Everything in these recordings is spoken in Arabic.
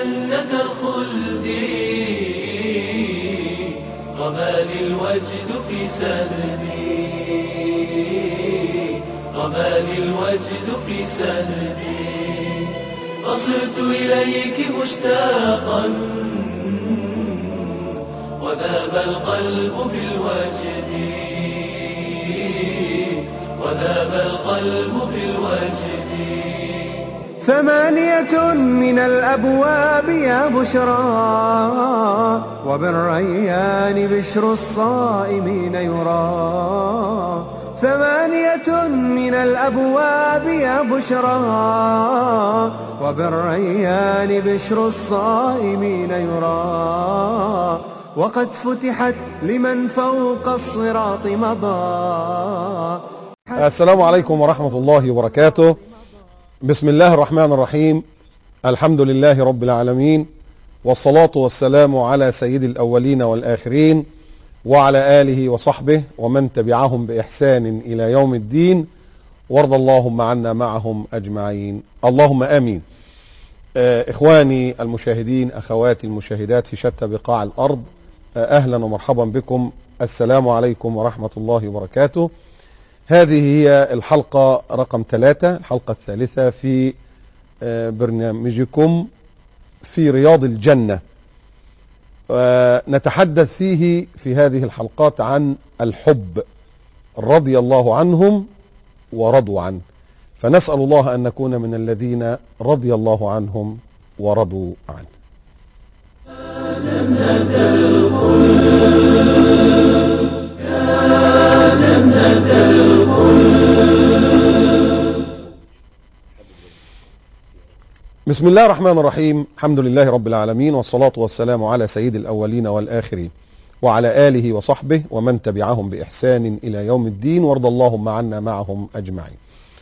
جنة الخلد رماني الوجد في سندي، رماني الوجد في سندي. فصرت إليك مشتاقا وذاب القلب بالوجد، وذاب القلب بالوجد. 8 من الأبواب يا بشرى، وبالريان بشر الصائمين يرى. 8 من الأبواب يا بشرى، وبالريان بشر الصائمين يرى. وقد فتحت لمن فوق الصراط مضى. السلام عليكم ورحمة الله وبركاته. بسم الله الرحمن الرحيم. الحمد لله رب العالمين، والصلاة والسلام على سيد الأولين والآخرين، وعلى آله وصحبه ومن تبعهم بإحسان إلى يوم الدين، وارض اللهم عنا معهم أجمعين، اللهم آمين. إخواني المشاهدين، أخواتي المشاهدات في شتى بقاع الأرض، أهلا ومرحبا بكم. السلام عليكم ورحمة الله وبركاته. هذه هي الحلقة رقم 3، الحلقة الثالثة في برنامجكم في رياض الجنة. نتحدث فيه في هذه الحلقات عن الحب، رضي الله عنهم ورضوا عنه، فنسأل الله أن نكون من الذين رضي الله عنهم ورضوا عنه. جنة الخلد يا جنة الخلد. بسم الله الرحمن الرحيم. الحمد لله رب العالمين، والصلاة والسلام على سيد الأولين والآخرين، وعلى آله وصحبه ومن تبعهم بإحسان إلى يوم الدين، وارض اللهم عنا معهم أجمعين.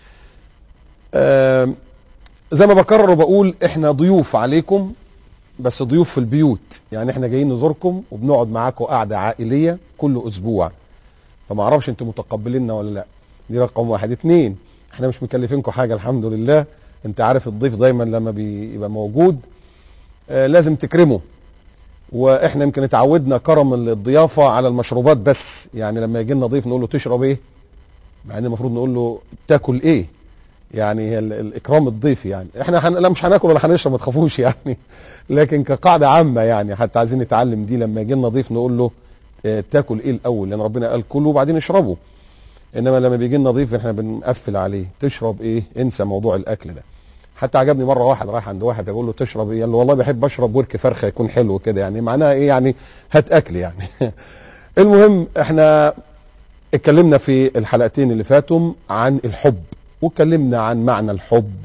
زي ما بكرر وبقول، احنا ضيوف عليكم، بس ضيوف في البيوت، يعني احنا جايين نزوركم وبنقعد معاكم قعدة عائلية كل أسبوع، فما اعرفش انتم متقبليننا ولا لا. دي رقم 1. 2، احنا مش مكلفينكم حاجة الحمد لله. انت عارف الضيف دايما لما بيبقى موجود لازم تكرمه، واحنا يمكن اتعودنا كرم الضيافة على المشروبات بس، يعني لما يجي لنا ضيف نقول له تشرب ايه، مع ان المفروض نقول له تاكل ايه، يعني الاكرام الضيف. يعني احنا لا مش هناكل ولا هنشرب، ما تخافوش يعني، لكن كقاعدة عامة يعني حتى عايزين نتعلم دي، لما يجي لنا ضيف نقول له تاكل ايه الاول، لان ربنا قال كلوا وبعدين اشربوا. انما لما بيجي لنا ضيف احنا بنقفل عليه، تشرب ايه، انسى موضوع الاكل ده. حتى عجبني مره واحد رايح عند واحد اقول له تشرب ايه، قال له والله بحب اشرب ورك فرخه يكون حلو كده، يعني معناها ايه، يعني هات اكل يعني. المهم احنا اتكلمنا في الحلقتين اللي فاتوا عن الحب، واتكلمنا عن معنى الحب،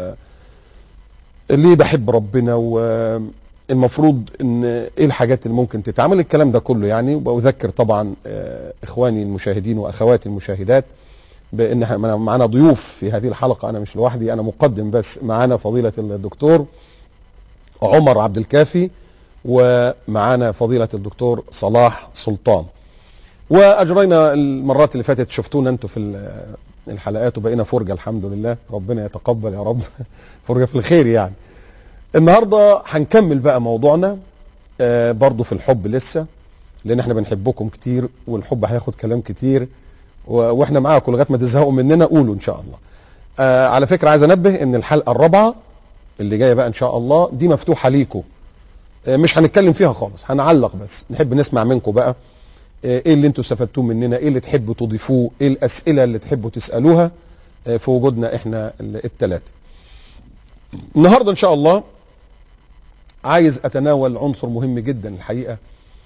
ليه بحب ربنا، والمفروض ان ايه الحاجات اللي ممكن تتعمل، الكلام ده كله يعني. وبذكر طبعا اخواني المشاهدين واخواتي المشاهدات بان احنا معانا ضيوف في هذه الحلقة، انا مش لوحدي، انا مقدم بس. معانا فضيلة الدكتور عمر عبد الكافي، ومعانا فضيلة الدكتور صلاح سلطان. واجرينا المرات اللي فاتت، شفتونا انتوا في الحلقات، وبقينا فرجة الحمد لله، ربنا يتقبل يا رب. فرجة في الخير يعني. النهاردة هنكمل بقى موضوعنا برضو في الحب لسه، لان احنا بنحبكم كتير، والحب هياخد كلام كتير، واحنا معاكم لغايه ما تزهقوا مننا، قولوا ان شاء الله. على فكره عايز انبه ان الحلقه الرابعه اللي جايه بقى ان شاء الله دي مفتوحه ليكم، مش هنتكلم فيها خالص، هنعلق بس، نحب نسمع منكم بقى ايه اللي انتوا استفدتوه مننا، ايه اللي تحبوا تضيفوه، ايه الاسئله اللي تحبوا تسالوها في وجودنا احنا الثلاثه. النهارده ان شاء الله عايز اتناول عنصر مهم جدا الحقيقه،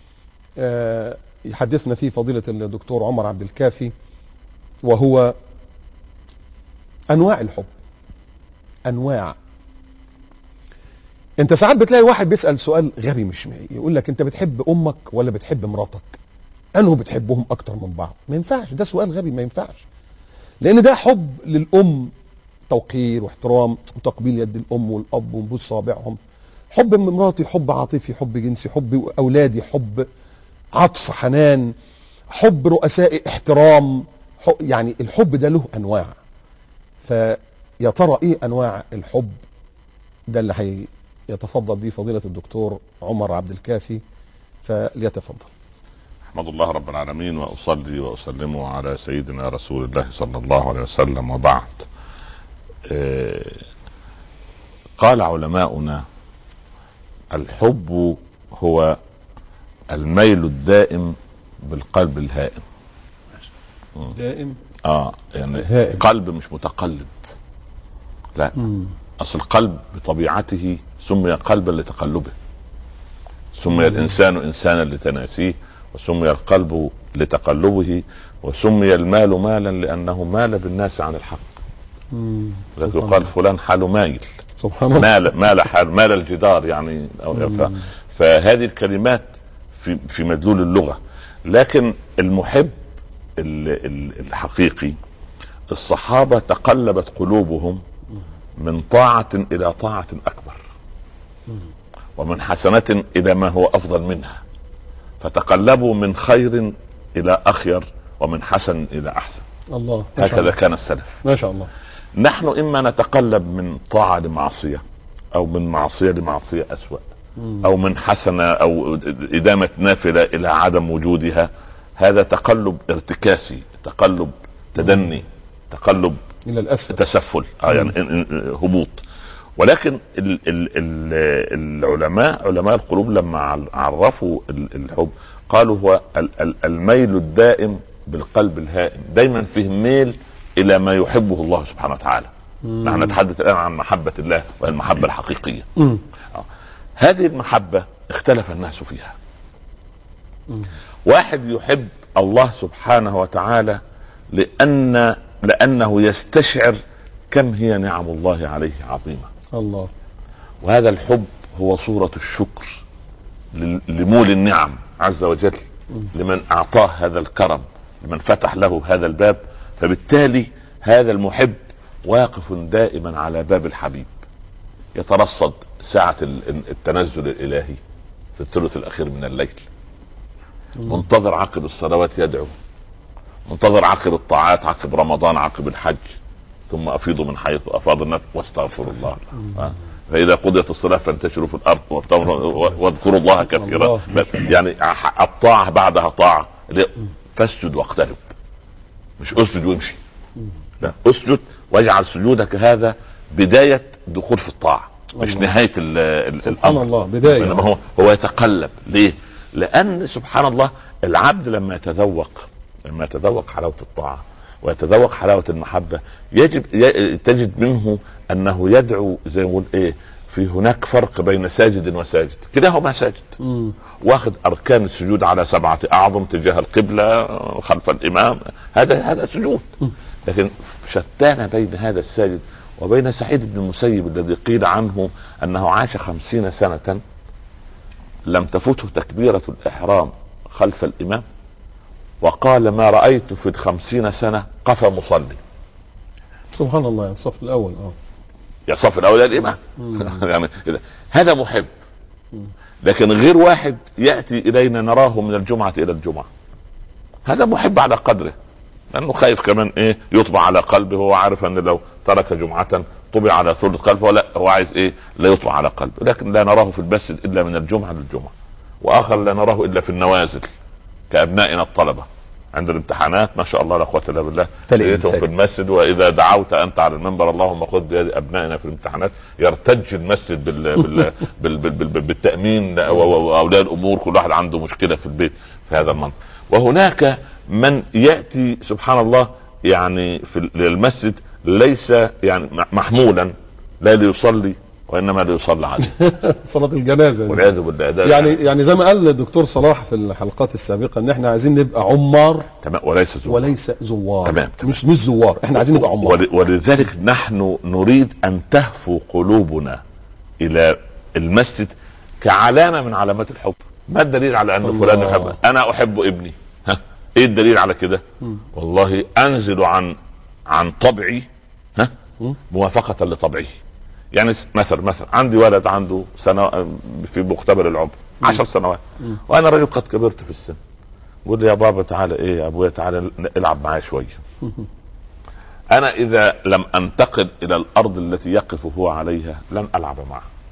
يحدثنا فيه فضيله الدكتور عمر عبد الكافي، وهو انواع الحب. انواع. انت ساعات بتلاقي واحد بيسأل سؤال غبي، مش يقول لك انت بتحب امك ولا بتحب مراتك، انه بتحبهم اكتر من بعض؟ ما ينفعش، ده سؤال غبي، ما ينفعش. لان ده حب للام، توقير واحترام وتقبيل يد الام والاب وبوس صابعهم. حب من مراتي حب عاطفي، حب جنسي، حب اولادي، حب عطف، حنان، حب رؤساء، احترام، يعني الحب ده له انواع. فيا ترى ايه انواع الحب؟ ده اللي يتفضل به فضيلة الدكتور عمر عبد الكافي، فليتفضل. احمد الله رب العالمين واصلي واسلم على سيدنا رسول الله صلى الله عليه وسلم، وبعد. قال علماؤنا: الحب هو الميل الدائم بالقلب الهائم. دائم؟ يعني هائم. قلب مش متقلب، لا. اصل القلب بطبيعته سمي قلبا لتقلبه، سمي الانسان انسانا لتناسيه، وسمي القلب لتقلبه، وسمي المال مالا لانه مال بالناس عن الحق. لذلك يقال فلان حاله مايل، سبحان الله. مال حال، مال الجدار يعني. فهذه الكلمات في مدلول اللغة. لكن المحب الحقيقي، الصحابة تقلبت قلوبهم من طاعة إلى طاعة أكبر، ومن حسنة إلى ما هو أفضل منها، فتقلبوا من خير إلى أخير، ومن حسن إلى أحسن. الله، هكذا كان السلف. ما شاء الله. نحن إما نتقلب من طاعة لمعصية، أو من معصية لمعصية أسوأ، أو من حسنة أو إدامة نافلة إلى عدم وجودها. هذا تقلب ارتكاسي، تقلب تدني، تقلب إلى الأسفل، تسفل، يعني هبوط. ولكن العلماء، علماء القلوب، لما عرفوا الحب قالوا هو الميل الدائم بالقلب الهائم. دايما فيه ميل الى ما يحبه الله سبحانه وتعالى. نحن نتحدث الان عن محبة الله، وهي المحبة الحقيقية. هذه المحبة اختلف الناس فيها. واحد يحب الله سبحانه وتعالى لأنه يستشعر كم هي نعم الله عليه عظيمة. الله. وهذا الحب هو صورة الشكر لمول النعم عز وجل، لمن أعطاه هذا الكرم، لمن فتح له هذا الباب. فبالتالي هذا المحب واقف دائما على باب الحبيب، يترصد ساعة التنزل الإلهي في الثلث الأخير من الليل، منتظر عقب الصلوات يدعو، منتظر عقب الطاعات، عقب رمضان، عقب الحج. ثم أفيضوا من حيث أفاض الناس واستغفروا الله. فإذا قضيت الصلاة فانتشروا في الأرض واذكروا الله كثيرا. يعني الطاعة بعدها طاعة. فاسجد واقترب، مش اسجد وامشي، لا، اسجد واجعل سجودك هذا بداية دخول في الطاعة، مش نهاية سبحان الله، بداية. هو يتقلب. ليه؟ لأن سبحان الله العبد لما يتذوق حلاوة الطاعة ويتذوق حلاوة المحبة، تجد منه أنه يدعو زي ما يقول إيه، في هناك فرق بين ساجد وساجد. كلاهما ساجد، واخد أركان السجود على 7 أعظم تجاه القبلة خلف الإمام، هذا سجود. لكن شتان بين هذا الساجد وبين سعيد بن المسيب الذي قيل عنه أنه عاش 50 سنة لم تفته تكبيرة الإحرام خلف الإمام، وقال ما رأيت في 50 سنة قفا مصلي. سبحان الله. يعني الصف الأول يا الصف الأول الإمام. يعني هذا محب. لكن غير واحد يأتي إلينا نراه من الجمعة إلى الجمعة، هذا محب على قدره، لأنه خايف كمان إيه يطبع على قلبه. هو عارف أن لو ترك جمعة طبع على ثلث قلبه، ولا هو عايز إيه لا يطبع على قلبه. لكن لا نراه في المسجد إلا من الجمعة للجمعة، وآخر لا نراه إلا في النوازل كأبنائنا الطلبة عند الامتحانات. ما شاء الله لا قوة الا بالله، تلاقيهم في المسجد، واذا دعوت انت على المنبر اللهم خذ بيد ابنائنا في الامتحانات، يرتج المسجد بالتامين، واولياء الامور كل واحد عنده مشكله في البيت في هذا المنطق. وهناك من ياتي سبحان الله يعني في المسجد ليس يعني محمولا، لا ليصلي وانما ليصلى عليه. صلاة الجنازة والعياذ بالله. يعني زي ما قال الدكتور صلاح في الحلقات السابقة ان احنا عايزين نبقى عمار، تمام، وليس زوار. تمام. مش زوار، احنا عايزين نبقى عمار. ولذلك نحن نريد ان تهفو قلوبنا الى المسجد كعلامة من علامات الحب. ما الدليل على ان فلان يحب؟ انا احب ابني. ايه الدليل على كده؟ والله انزل عن طبعي موافقة لطبعه. يعني مثلا عندي ولد عنده سنة في مختبر العمر 10 سنوات، وانا رجل قد كبرت في السن، قول لي يا بابا تعالى، ايه يا ابويا تعالى العب معايا شويه. انا اذا لم انتقل الى الارض التي يقف هو عليها لن العب معه.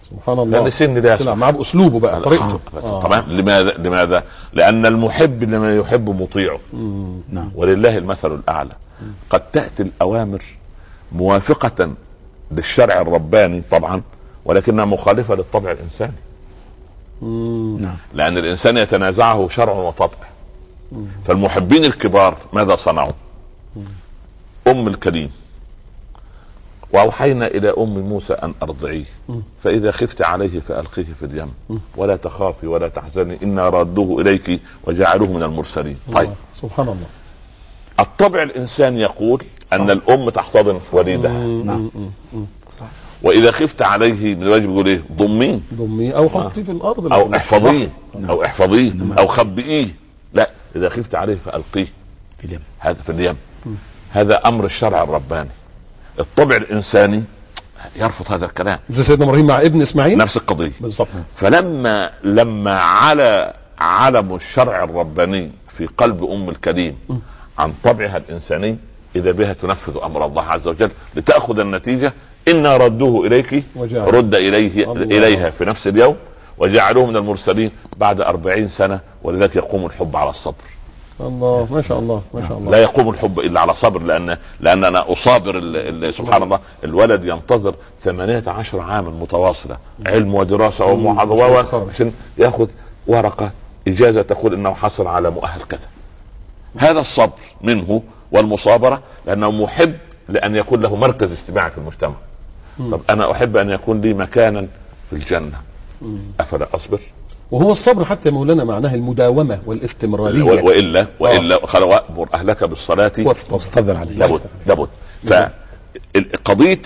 سبحان الله. لان سن ده طلع معاه باسلوبه بقى طريقته. طبعا. لماذا؟ لان المحب لما يحب مطيعه. نعم. ولله المثل الاعلى. قد تاتي الاوامر موافقه للشرع الرباني طبعا، ولكنها مخالفه للطبع الانساني. نعم. لان الانسان يتنازعه شرع وطبع. فالمحبين الكبار ماذا صنعوا؟ ام الكريم واوحينا الى ام موسى ان ارضعيه فاذا خفت عليه فالقيه في اليم ولا تخافي ولا تحزني انا رادوه اليك وجعلوه من المرسلين. طيب سبحان الله. الطبع الانساني يقول ان الام تحتضن وليدها. نعم. واذا خفت عليه من الواجب يقول ايه؟ ضميه او حطيه في الارض او احفظيه او احفظيه او خبئيه. لا، اذا خفت عليه فالقيه في اليم. هذا في اليم. هذا امر الشرع الرباني. الطبع الانساني يرفض هذا الكلام. زي سيدنا ابراهيم مع ابن اسماعيل نفس القضيه بالضبط. فلما على علم الشرع الرباني في قلب ام الكريم عن طبعها الانساني، اذا بها تنفذ امر الله عز وجل لتاخذ النتيجه. انا ردوه اليك رد اليها في نفس اليوم وجعلوه من المرسلين بعد 40 سنه. ولذلك يقوم الحب على الصبر. الله ما شاء الله ما شاء الله. لا يقوم الحب الا على صبر، لان انا اصابر سبحان الله. الولد ينتظر 18 عاما متواصله علم ودراسه ومعاضره عشان ياخذ ورقه اجازه تقول انه حصل على مؤهل كذا. هذا الصبر منه والمصابره، لانه محب لان يكون له مركز اجتماعي في المجتمع. طب انا احب ان يكون لي مكانا في الجنه، افلا اصبر؟ وهو الصبر حتى مولانا معناه المداومه والاستمراريه. والا قال وامر اهلك بالصلاه واصطبر عليها. لابد. فقضيه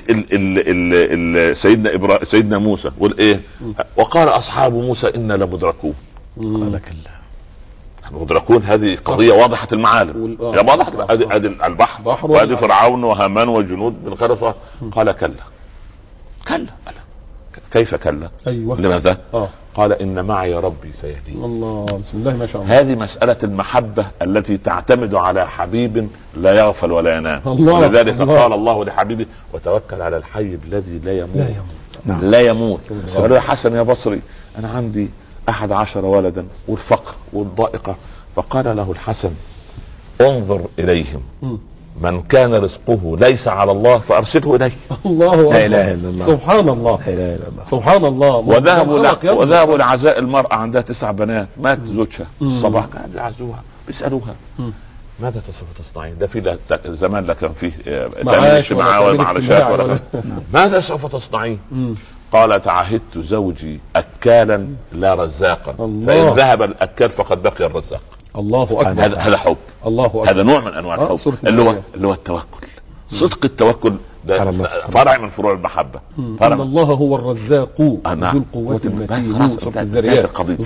سيدنا موسى يقول ايه؟ وقال اصحاب موسى انا لمدركون. قال كلا مدركون. هذه قضيه واضحه المعالم. يا واضحه ادي البحر وادي فرعون وهامان والجنود بالخرصه. قال كلا كيف كلا؟ أيوة. لماذا؟ قال ان معي ربي سيهدين. الله بسم الله ما شاء الله. هذه مسألة المحبة التي تعتمد على حبيب لا يغفل ولا ينام. ولذلك قال الله لحبيبه وتوكل على الحي الذي لا يموت. لا يموت. قال يا حسن يا بصري انا عندي 11 ولدا والفقر والضائقة. فقال له الحسن انظر اليهم من كان رزقه ليس على الله فارسله اليه. الله لا اله الا الله. سبحان الله. لا اله الا الله. سبحان الله. وذهبوا لعزاء المرأة عندها 9 بنات مات زوجها الصباح قاعد يعزوها بيسألوها ماذا سوف تصنعين؟ ده في زمان لا كان فيه تأمين اجتماعي ولا معاشات ولا ماذا سوف تصنعين؟ قالت عهدت زوجي أكالا لا رزاقا فإن ذهب الأكال فقد بقي الرزاق. الله اكبر. هذا حب. الله اكبر. هذا نوع من انواع الحب اللي هو التوكل. صدق التوكل ده فرع من فروع المحبه. ان الله هو الرزاق ذو القوه المتين. سوره الذريات.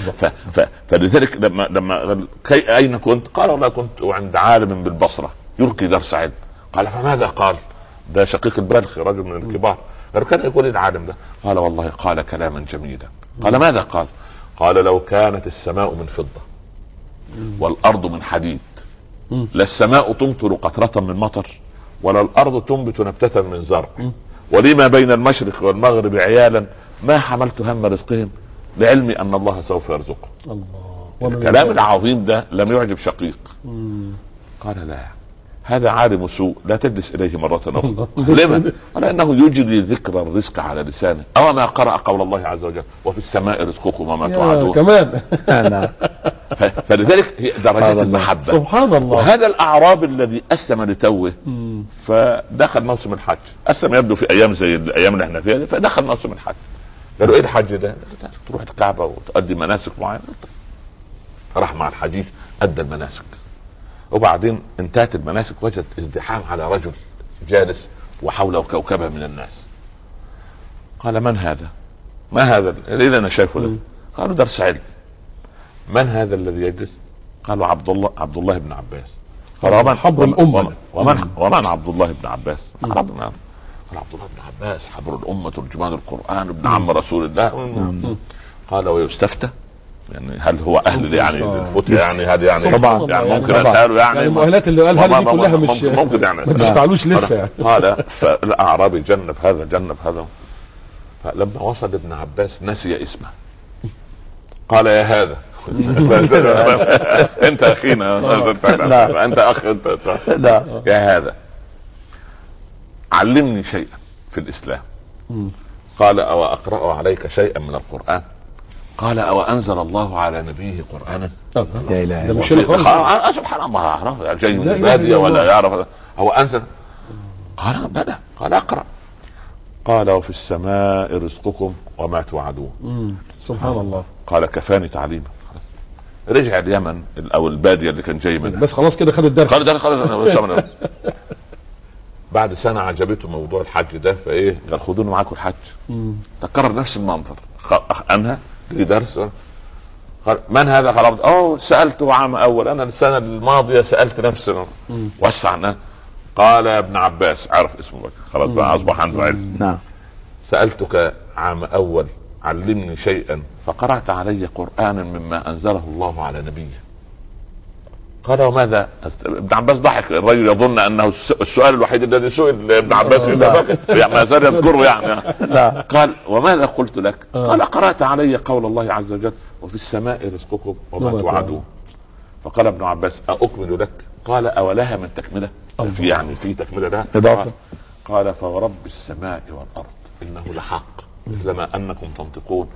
فلذلك لما اين كنت؟ قال والله كنت عند عالم بالبصره يلقي درس علم. قال فماذا قال؟ ده شقيق البلخي رجل من الكبار. كان يقول العالم ده؟ قال والله قال كلاما جميلا. قال ماذا قال؟ قال لو كانت السماء من فضه والارض من حديد لا السماء تمطر قطرة من مطر ولا الارض تنبت نبتة من زرع ولما بين المشرق والمغرب عيالا ما حملت هم رزقهم لعلمي ان الله سوف يرزقه. الله. الكلام العظيم ده لم يعجب شقيق. قال لا هذا عالم سوء لا تجلس اليه مرة اخرى. لما؟ قال انه يجري ذكر الرزق على لسانه او ما قرأ قول الله عز وجل وفي السماء رزقكم وما توعدون كمان. فلذلك هي درجات المحبة. سبحان الله. وهذا الاعرابي الذي اسلم لتوه فدخل موسم الحج. اسلم يبدو في ايام زي الايام اللي احنا فيها فدخل موسم الحج. قالوا ايه الحج ده؟ تروح الكعبة وتؤدي مناسك معينة. راح مع الحجيج ادى المناسك وبعدين انتهت المناسك وجد ازدحام على رجل جالس وحوله كوكبة من الناس. قال من هذا؟ ما هذا اللي انا شايفه ده؟ قالوا درس علم. من هذا الذي يجلس؟ قالوا عبد الله بن عباس. قال ومن حبر الأمة ومن عبد الله بن عباس؟ قال عبد الله بن عباس حبر الأمة ترجمان القرآن ابن عم رسول الله. قال ويستفتى يعني هل هو اهل يعني الفتية يعني هذا يعني طبعا يعني ممكن اساله يعني المؤهلات اللي قالها دي كلها مش ممكن يعني ما تشتغلوش لسه يعني. قال فالاعرابي جنب هذا فلما وصل ابن عباس نسي اسمه، قال يا هذا انت اخينا، انت اخ، انت يا هذا علمني شيئا في الاسلام. قال او اقرأ عليك شيئا من القرآن؟ قال او انزل الله على نبيه قرآنا؟ لا اله الا الله. سبحان الله، اعرف جاي من الباديه ولا يعرف هو انزل؟ قال بلى. قال اقرأ. قال وفي السماء رزقكم وما توعدون. سبحان الله. قال كفاني تعليما. رجع اليمن او الباديه اللي كان جاي منها، بس خلاص كده خد الدرس. خلاص. بعد سنه عجبته موضوع الحج ده، فايه قال خدوني معاكم الحج. تكرر نفس المنظر. انهى لي درس. قال من هذا؟ قال سالته عام اول، انا السنه الماضيه سالت نفسي. وسعنا. قال يا ابن عباس، عرف اسمه بك خلاص بقى، اصبح عنده علم. نعم. سالتك عام اول علمني شيئا فقرأت علي قرآنا مما انزله الله على نبيه. قال وماذا؟ ابن عباس ضحك، الرجل يظن انه السؤال الوحيد الذي سئل ابن عباس ما زال يذكره يعني. قال وماذا قلت لك؟ قال قرأت علي قول الله عز وجل وفي السماء رزقكم وما توعدون. فقال ابن عباس أأكمل لك؟ قال أولها من تكملة؟ في تكملة لها؟ إضافة. قال فورب السماء والأرض إنه لحق مثلما أنكم تنطقون.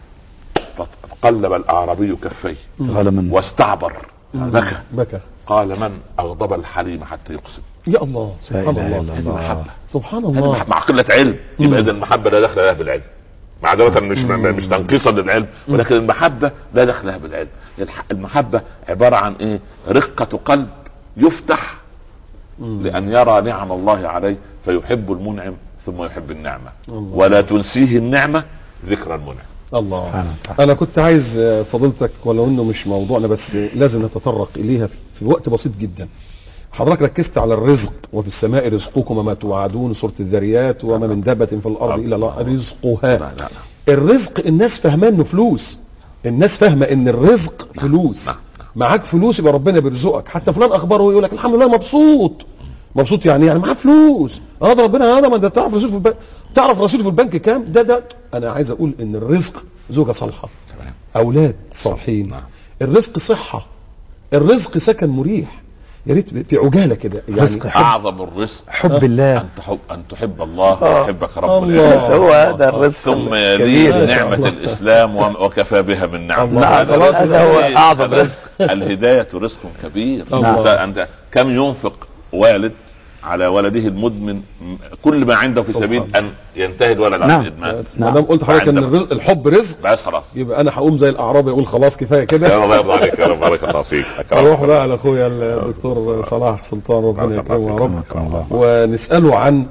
فقلب الأعرابي كفيه واستعبر بكى. قال من أغضب الحليم حتى يقسم؟ يا الله، سبحان الله. المحبة، سبحان الله. مع قلة علم. يبقى إذا المحبة لا دخل لها بالعلم، معذرة مش تنقيصا للعلم، ولكن المحبة لا دخل لها بالعلم. المحبة عبارة عن ايه؟ رقة قلب يفتح لأن يرى نعم الله عليه فيحب المنعم ثم يحب النعمة، ولا تنسيه النعمة ذكر المنعم. الله. انا كنت عايز فضيلتك، ولو انه مش موضوعنا بس لازم نتطرق اليها في وقت بسيط جدا. حضرتك ركزت على الرزق، وفي السماء رزقكم وما توعدون، سورة الذريات، وما من دابة في الارض الا الله رزقها. الرزق الناس فاهمه انه فلوس، الناس فاهمه ان الرزق فلوس. معاك فلوس يبقى ربنا بيرزقك. حتى فلان اخباره يقول لك الحمد لله مبسوط يعني معاه فلوس. ده ربنا، ما انت تعرف رصيده في البنك، تعرف رصيده في البنك كام؟ ده انا عايز اقول ان الرزق زوجة صالحة، اولاد صالحين، الرزق صحة، الرزق سكن مريح. يا ريت في عجاله كده يعني. اعظم الرزق حب الله، ان تحب الله ويحبك رب العالمين. هو هذا الرزق. ثم يليه نعمة الاسلام وكفى بها من نعم. هذا هو اعظم رزق. الهداية رزق كبير. انت كم ينفق والد على ولده المدمن كل ما عنده في سبيل ان ينتهي الولد عن الادمان. ما دام قلت حضرتك ان الحب رزق، بس خلاص يبقى انا هقوم زي الاعرابي اقول خلاص كفايه كده. يا الله يرضى عليك يا رب، بارك الله فيك. اروح بقى على اخويا الدكتور صلاح سلطان، ربنا يكرمه يا رب، ونساله عن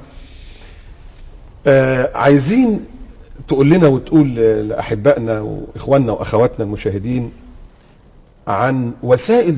عايزين تقول لنا وتقول لاحبائنا واخواننا واخواتنا المشاهدين عن وسائل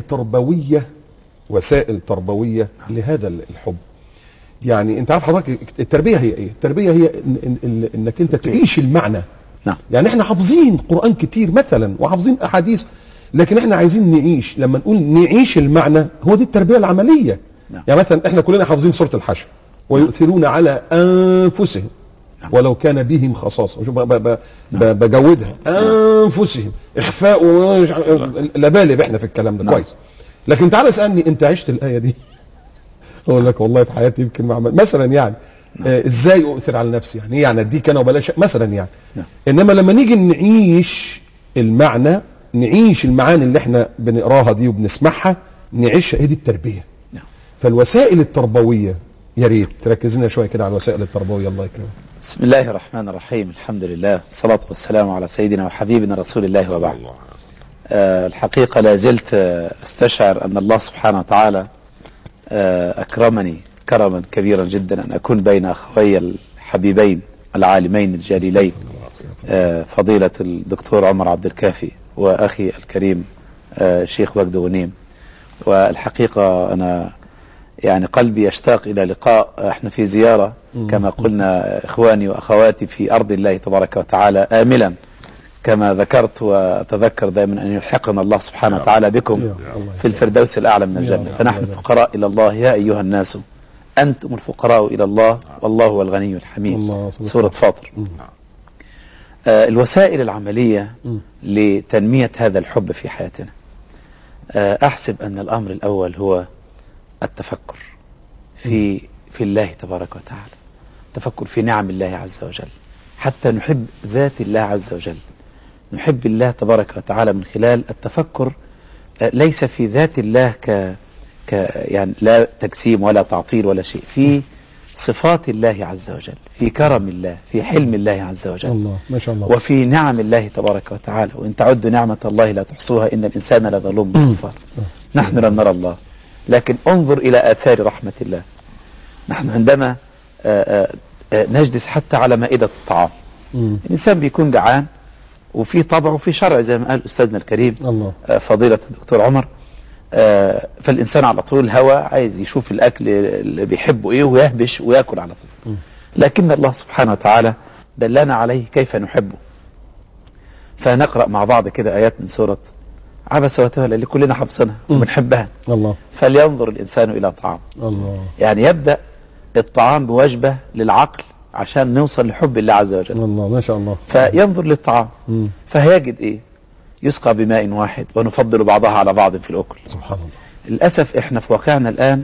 تربويه لهذا الحب. يعني انت عارف حضرتك التربيه هي ايه؟ التربيه هي انك انت تعيش المعنى. نعم. يعني احنا حافظين قرآن كتير مثلا وحافظين احاديث، لكن احنا عايزين نعيش. لما نقول نعيش المعنى هو دي التربيه العمليه. نعم. يعني مثلا احنا كلنا حافظين سوره الحشر، ويؤثرون على انفسهم ولو كان بهم خصاصه. شوف بجودها انفسهم، اخفاء لا بالغ احنا في الكلام ده. نعم. كويس. لكن تعال اسالني انت عشت الايه دي؟ اقول لك والله في حياتي يمكن ما عمل مثلا يعني. ازاي اؤثر على نفسي؟ يعني اديك انا وبلاش مثلا يعني. انما لما نيجي نعيش المعنى، نعيش المعاني اللي احنا بنقراها دي وبنسمعها، نعيشها. هي دي التربيه. فالوسائل التربويه يا ريت تركز لنا شويه كده على الوسائل التربويه. الله يكرمك. بسم الله الرحمن الرحيم. الحمد لله والصلاه والسلام على سيدنا وحبيبنا رسول الله وبعد. الحقيقه لا زلت استشعر ان الله سبحانه وتعالى أكرمني كرما كبيرا جدا أن أكون بين أخوي الحبيبين العالمين الجليلين، فضيلة الدكتور عمر عبد الكافي وأخي الكريم الشيخ وجد غنيم. والحقيقة أنا يعني قلبي يشتاق إلى لقاء. احنا في زيارة كما قلنا إخواني وأخواتي في أرض الله تبارك وتعالى، آملا كما ذكرت وأتذكر دائما أن يلحقنا الله سبحانه وتعالى بكم في الفردوس الأعلى من الجنة. فنحن فقراء إلى الله يا أيها الناس أنتم الفقراء إلى الله والله هو الغني الحميد. سورة فاطر. الوسائل العملية لتنمية هذا الحب في حياتنا، أحسب أن الأمر الأول هو التفكر في الله تبارك وتعالى، التفكر في نعم الله عز وجل، حتى نحب ذات الله عز وجل، نحب الله تبارك وتعالى من خلال التفكر ليس في ذات الله يعني لا تجسيم ولا تعطيل ولا شيء، في صفات الله عز وجل، في كرم الله، في حلم الله عز وجل، الله ما شاء الله، وفي نعم الله تبارك وتعالى. وإن تعدوا نعمة الله لا تحصوها إن الإنسان لظلوم كفار. نحن لم نرى الله، لكن انظر إلى آثار رحمة الله. نحن عندما نجلس حتى على مائدة الطعام، الإنسان بيكون جعان وفي طبع وفي شرع زي ما قال أستاذنا الكريم الله. فضيلة الدكتور عمر. فالإنسان على طول الهوى عايز يشوف الأكل اللي بيحبه إيه ويهبش ويأكل على طول. لكن الله سبحانه وتعالى دلنا عليه كيف نحبه. فنقرأ مع بعض كده آيات من سورة عبس وتولى اللي كلنا حافظينها وبنحبها. الله. فلينظر الإنسان إلى طعام. الله. يعني يبدأ الطعام بوجبة للعقل عشان نوصل لحب الله عز وجل. الله ما شاء الله. فينظر للطعام فهيجد إيه؟ يسقى بماء واحد ونفضل بعضها على بعض في الأكل. سبحان الله. للأسف إحنا في واقعنا الآن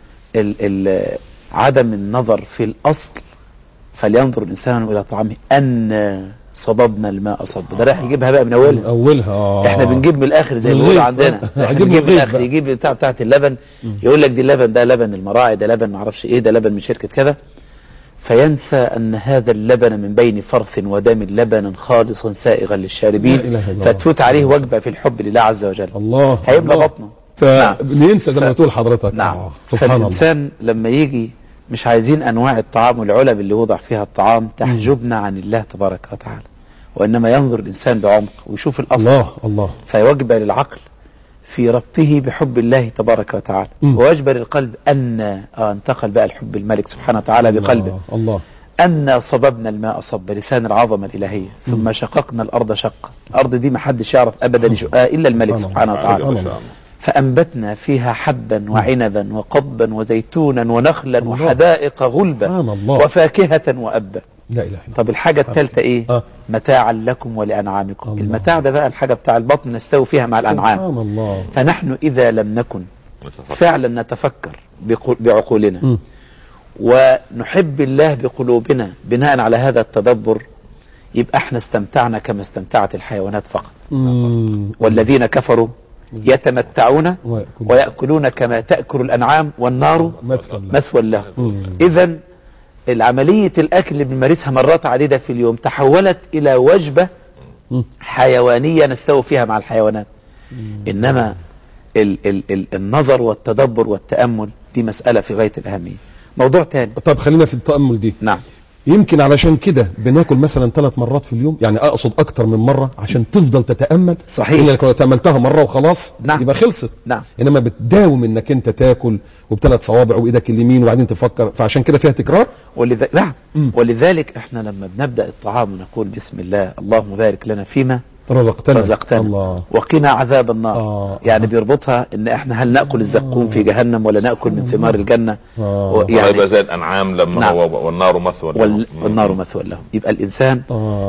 عدم النظر في الأصل. فلينظر الإنسان إلى طعامه أن صببنا الماء صبا. ده رايح يجيبها بقى من أولها. إحنا بنجيب من الآخر زي ما بيقولوا عندنا. إحنا بنجيب من الآخر، يجيب بتاعت اللبن، يقول لك دي اللبن ده لبن المراعي، ده لبن معرفش إيه، ده لبن من شركة كذا، فينسى أن هذا اللبن من بين فرث ودم لبنا خالصا سائغا للشاربين، فتفوت عليه وجبة في الحب لله عز وجل. الله. هيبقى بطنه. فننسى زي ما تقول حضرتك. نعم. سبحان الله. فالإنسان لما يجي مش عايزين أنواع الطعام والعلب اللي وضع فيها الطعام تحجبنا عن الله تبارك وتعالى، وإنما ينظر الإنسان بعمق ويشوف الأصل. الله. فيوجب للعقل في ربطه بحب الله تبارك وتعالى، ويجبر القلب أن انتقل بقى الحب الملك سبحانه وتعالى بقلبه. الله. أن صببنا الماء صب، لسان العظمة الإلهية، ثم شققنا الأرض شقا. الأرض دي ما حدش يعرف أبدا يشقها إلا الملك سبحانه وتعالى. فأنبتنا فيها حبا وعنبا وقضبا وزيتونا ونخلا وحدائق غلبا وفاكهة وأبا. لا إله إلا. طب الحاجة الثالثة إيه؟ متاعا لكم ولأنعامكم. المتاع ده بقى الحاجة بتاع البطن نستوي فيها مع الأنعام. سبحان الله. فنحن إذا لم نكن فعلا نتفكر بعقولنا ونحب الله بقلوبنا بناء على هذا التدبر، يبقى احنا استمتعنا كما استمتعت الحيوانات فقط. والذين كفروا يتمتعون ويأكلون كما تأكل الأنعام والنار مثوى لهم. إذن العملية الأكل اللي بنمارسها مرات عديدة في اليوم تحولت إلى وجبة حيوانية نستوي فيها مع الحيوانات. إنما النظر والتدبر والتأمل دي مسألة في غاية الأهمية. موضوع تاني. طب خلينا في التأمل دي. نعم. يمكن علشان كده بناكل مثلا 3 مرات في اليوم، يعني اقصد اكتر من مرة عشان تفضل تتأمل. صحيح. إلا لو تأملتها مرة وخلاص يبقى خلصت. نعم. انما بتداوم انك انت تاكل وب3 صوابع وايدك اليمين وبعدين تفكر، فعشان كده فيها تكرار. نعم. ولذلك احنا لما بنبدأ الطعام نقول بسم الله اللهم بارك لنا فيما رزقتنا الله وقنا عذاب النار. يعني بيربطها ان احنا هل نأكل الزقوم في جهنم ولا نأكل من ثمار الجنة. يعني يبقى زي الأنعام لما هو والنار مثوى لهم. والنار مثوى لهم. يبقى الإنسان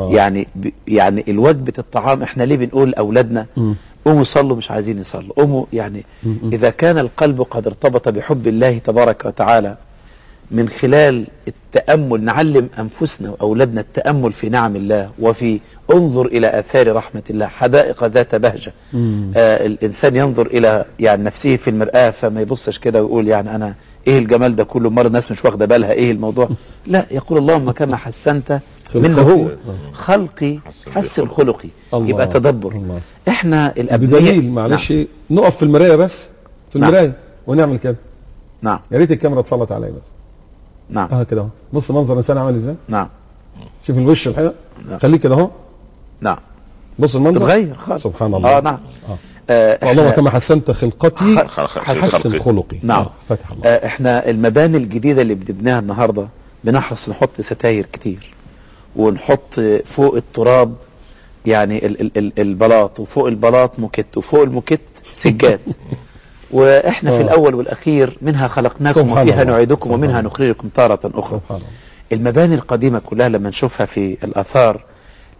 يعني الوجبة الطعام احنا ليه بنقول لأولادنا قوموا صلوا مش عايزين يصلوا، قوموا يعني إذا كان القلب قد ارتبط بحب الله تبارك وتعالى من خلال التأمل نعلم أنفسنا وأولادنا التأمل في نعم الله وفي انظر إلى آثار رحمة الله، حدائق ذات بهجة. الإنسان ينظر إلى يعني نفسه في المرآة فما يبصش كده ويقول يعني أنا إيه الجمال ده كله، مرة الناس مش واخدة بالها إيه الموضوع. لا، يقول اللهم كما حسنت منه هو خلقي حسن خلقي. يبقى تدبر. إحنا الأبناء بدليل معلش نقف في المراية بس في المراية ونعمل كده. نعم. يا ريت الكاميرا تصلت عليا بس. نعم. كده اهو. بص منظر الانسان عامل ازاي. نعم. شوف الوش الحقيقة. خليك كده اهو. نعم. بص المنظر تتغير خالص. سبحان الله. نعم. اللهم كما حسنت خلقتي حسن خلقي. نعم. فتح الله. احنا المباني الجديدة اللي بنبنيها النهاردة بنحرص نحط ستاير كتير ونحط فوق التراب يعني البلاط، وفوق البلاط موكيت، وفوق الموكيت سجاد. واحنا في الاول والاخير منها خلقناكم وفيها نعيدكم ومنها نخرجكم تارة اخرى. المباني القديمة كلها لما نشوفها في الاثار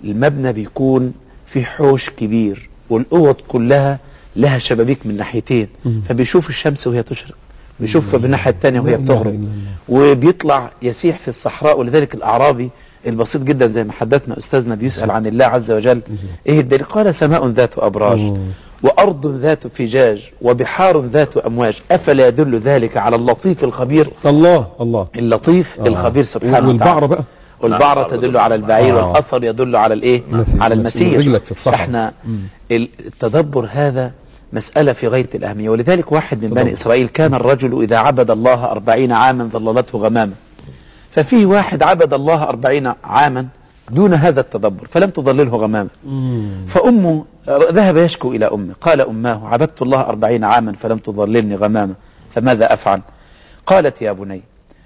المبنى بيكون في حوش كبير والاوض كلها لها شبابيك من ناحيتين، فبيشوف الشمس وهي تشرق، بيشوفها بالناحيه الثانيه وهي بتغرب، وبيطلع يسيح في الصحراء. ولذلك الاعرابي البسيط جدا زي ما حدثنا استاذنا بيسال عن الله عز وجل ايه الدليل؟ قال سماء ذات ابراج وارض ذات فجاج وبحار ذات امواج افلا يدل ذلك على اللطيف الخبير؟ الله اللطيف الخبير سبحانه وتعالى. والبعرة بقى، والبعرة تدل على البعير والاثر يدل على الايه؟ على المسير. رجلك في الصحراء. احنا التدبر هذا مسألة في غاية الأهمية. ولذلك واحد من بني إسرائيل كان الرجل إذا عبد الله 40 عاما ظللته غمامة، ففيه واحد عبد الله 40 عاما دون هذا التدبر فلم تظلله غمامة. فأمه ذهب يشكو إلى أمه، قال أماه عبدت الله 40 عاما فلم تظللني غمامة فماذا أفعل؟ قالت يا بني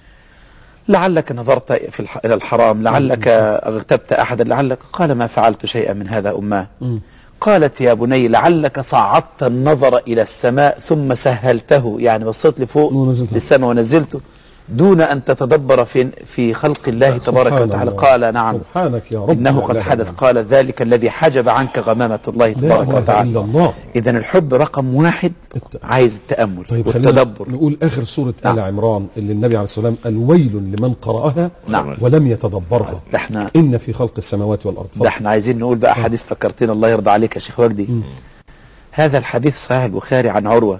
لعلك نظرت إلى الحرام، لعلك اغتبت أحدا، لعلك. قال ما فعلت شيئا من هذا أماه. قالت يا بني لعلك صعدت النظر إلى السماء ثم سهلته، يعني بصيت لفوق للسماء ونزلته دون أن تتدبر في خلق الله تبارك وتعالى. قال نعم سبحانك يا رب إنه قد حدث. قال ذلك الذي حجب عنك غمامة الله تبارك وتعالى. إذا الحب رقم واحد عايز التأمل والتدبر. نقول آخر سورة آل عمران اللي النبي عليه الصلاة والسلام قال ويل لمن قرأها ولم يتدبرها إن في خلق السماوات والأرض. ده احنا عايزين نقول بقى حديث فكرتنا الله يرضى عليك يا شيخ وجدي. هذا الحديث صحيح البخاري عن عروة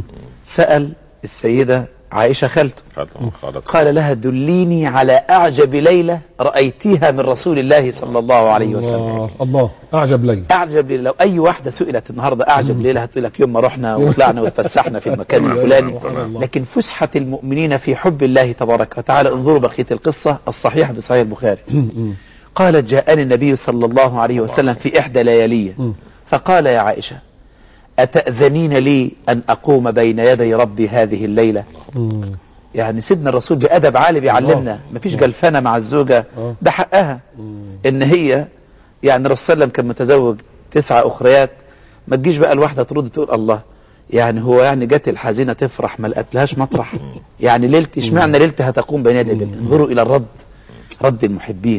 سأل السيدة عائشة خالته قال لها دليني على أعجب ليلة رأيتيها من رسول الله صلى الله عليه وسلم. الله أعجب ليلة. أعجب ليلة. لو أي واحدة سئلت النهاردة أعجب ليلة هتقول لك يوم ما رحنا وطلعنا وتفسحنا في المكان الفلاني. لكن فسحة المؤمنين في حب الله تبارك وتعالى. انظروا بقية القصة الصحيحة في صحيح البخاري. قالت جاءني النبي صلى الله عليه وسلم في إحدى لياليه فقال يا عائشة أتأذنين لي أن أقوم بين يدي ربي هذه الليلة؟ يعني سيدنا الرسول بأدب عالي بيعلمنا مفيش جلفنة مع الزوجة، ده حقها إن هي يعني الرسول صلى الله عليه وسلم كان متزوج 9 أخريات. ما تجيش بقى الواحدة ترد تقول الله يعني هو يعني جت الحزينة تفرح ما لقتلهاش مطرح، يعني ليلتي اشمعنى ليلتي هتقوم بين يدي الله. انظروا إلى الرد، رد المحبين،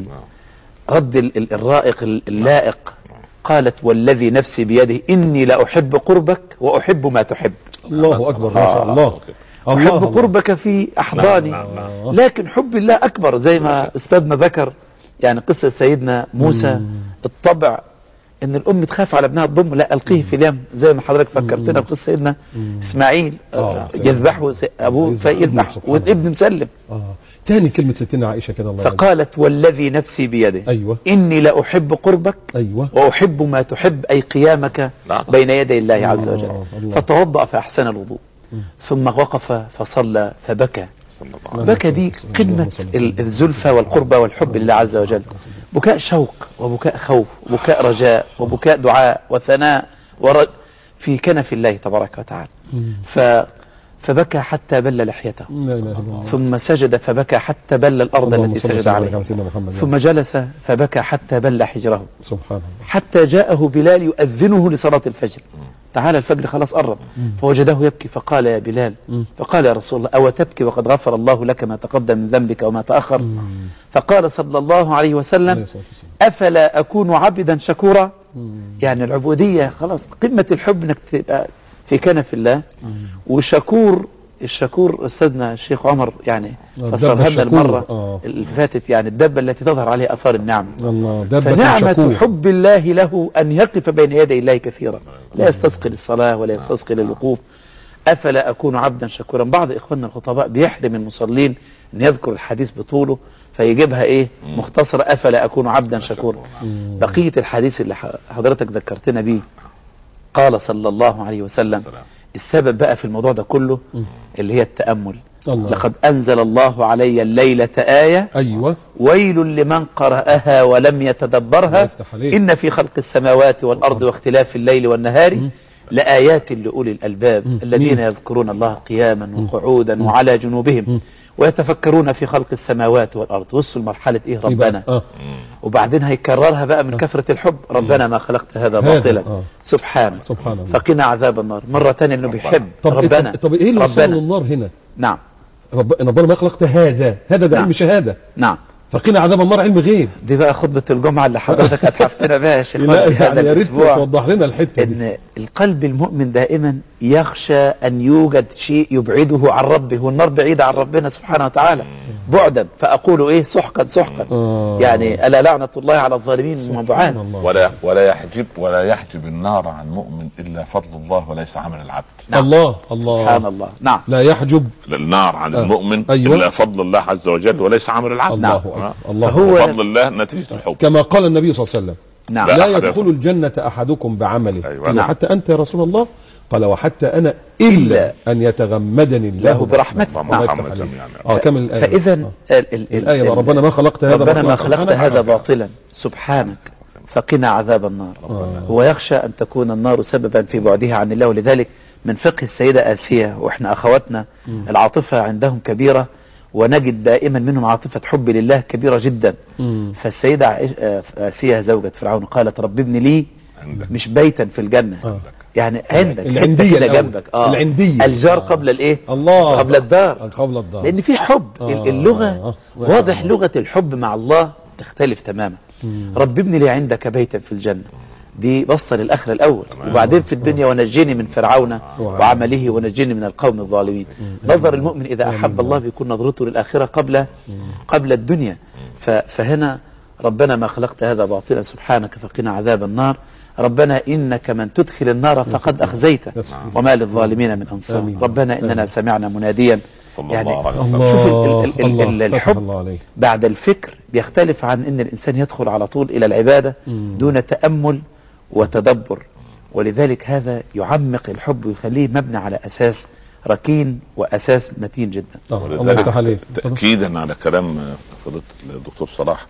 رد الرائق اللائق. قالت والذي نفسي بيده إني لأحب قربك وأحب ما تحب. الله أكبر ما شاء الله. أحب قربك في أحضاني لكن حب الله أكبر. زي ما أستاذنا ذكر يعني قصة سيدنا موسى الطبع إن الأم تخاف على ابنها تضم لا ألقيه في اليم، زي ما حضرتك فكرتنا بقصة سيدنا إسماعيل يذبحه أبوه فيذبح والابن مسلم. تاني كلمة ستنا عائشة كده الله فقالت والذي نفسي بيده أيوة إني لأحب قربك أيوة وأحب ما تحب أي قيامك بين يدي الله عز وجل. فتوضأ فأحسن الوضوء ثم وقف فصلى فبكى. بكى دي قمة الزلفى والقربة والحب لله عز وجل. بكاء شوق وبكاء خوف وبكاء رجاء وبكاء دعاء وثناء في كنف الله تبارك وتعالى. فبكى حتى بل لحيته ثم سجد فبكى حتى بل الأرض التي سجد عليها ثم جلس فبكى حتى بل حجره سبحان الله حتى جاءه بلال يؤذنه لصلاة الفجر. تعالى الفجر خلاص قرب فوجده يبكي فقال يا بلال فقال يا رسول الله أو تبكي وقد غفر الله لك ما تقدم من ذنبك وما تأخر؟ فقال صلى الله عليه وسلم أفلا أكون عبدا شكورا؟ يعني العبودية خلاص قمة الحب انك تبقى في كنف الله. وشكور الشكور أستاذنا الشيخ عمر يعني فسرها لنا المرة اللي فاتت يعني الدبة التي تظهر عليها أثار النعم. فنعمة حب الله له أن يقف بين يدي الله كثيرا لا يستثقل الصلاة ولا يستثقل الوقوف. أفلا أكون عبدا شكورا. بعض إخواننا الخطباء بيحرم المصلين أن يذكر الحديث بطوله فيجيبها إيه مختصرة أفلا أكون عبدا شكورا. بقية الحديث اللي حضرتك ذكرتنا بيه قال صلى الله عليه وسلم السبب بقى في الموضوع ده كله اللي هي التأمل. لقد أنزل الله علي الليلة آية أيوة ويل لمن قرأها ولم يتدبرها إن في خلق السماوات والأرض واختلاف الليل والنهار لآيات لأولي الألباب الذين يذكرون الله قياما وقعودا وعلى جنوبهم ويتفكرون في خلق السماوات والأرض. وصلوا لمرحلة إيه ربنا وبعدين هيكررها بقى من كثرة الحب ربنا ما خلقت هذا باطلا سبحانه فقنا عذاب النار. مرة تانية انه بيحب ربنا. طب ايه اللي وصل للنار هنا؟ نعم ربنا ما خلقت هذا ده علم شهادة. نعم فقنا عذاب النار علم غيب. دي بقى خطبة الجمعة اللي حضرتك اتحفتنا بها يا شيخ لا في هذا يعني يا ريت الأسبوع، توضح لنا الحته دي. ان القلب المؤمن دائما يخشى ان يوجد شيء يبعده عن ربه، والنار بعيدة عن ربنا سبحانه وتعالى بعدا، فاقول ايه سحقا سحقا. يعني الا لعنة الله على الظالمين من بعاد. ولا يحجب النار عن مؤمن الا فضل الله وليس عمل العبد. نعم. الله سبحان الله. نعم. لا يحجب النار عن المؤمن أيوة. الا فضل الله عز وجل وليس عمل العبد. الله نعم. الله هو فضل الله نتيجة الحب. كما قال النبي صلى الله عليه وسلم نعم. لا أحد يدخل الجنة أحدكم بعمله. أيوة. قال نعم. حتى أنت يا رسول الله؟ قال وحتى أنا إلا أن يتغمدني الله له برحمته. نعم. كمل الآية. فإذا الآية ربنا ما خلقت هذا ربنا ما باطلا خلقت هذا باطلا سبحانك فقنا عذاب النار. هو يخشى أن تكون النار سببا في بعده عن الله، ولذلك من فقه السيدة آسية، وإحنا أخواتنا العاطفة عندهم كبيرة، ونجد دائما منهم عاطفة حب لله كبيرة جدا. فالسيدة آسية زوجة فرعون قالت رب ابن لي مش بيتا في الجنة، يعني عندك العندية كده جنبك. العندية الجار قبل الايه؟ الله قبل الدار. قبل الدار. لأن في حب. اللغة واضح لغة الحب مع الله تختلف تماما. رب ابن لي عندك بيتا في الجنة، دي بصة للآخرة الأول، وبعدين في الدنيا ونجيني من فرعون وعمله ونجيني من القوم الظالمين. نظر المؤمن إذا أحب الله بيكون نظرته للآخرة قبل الدنيا. فهنا ربنا ما خلقت هذا باطلا سبحانك فقنا عذاب النار. ربنا إنك من تدخل النار فقد أخزيته وما للظالمين من أنصار. ربنا إننا سمعنا مناديا. يعني شوف الحب بعد الفكر بيختلف عن ان الانسان يدخل على طول الى العبادة دون تأمل وتدبر، ولذلك هذا يعمق الحب ويخليه مبني على اساس ركين واساس متين جدا. ولذلك تأكيدا على كلام فضيلة الدكتور صلاح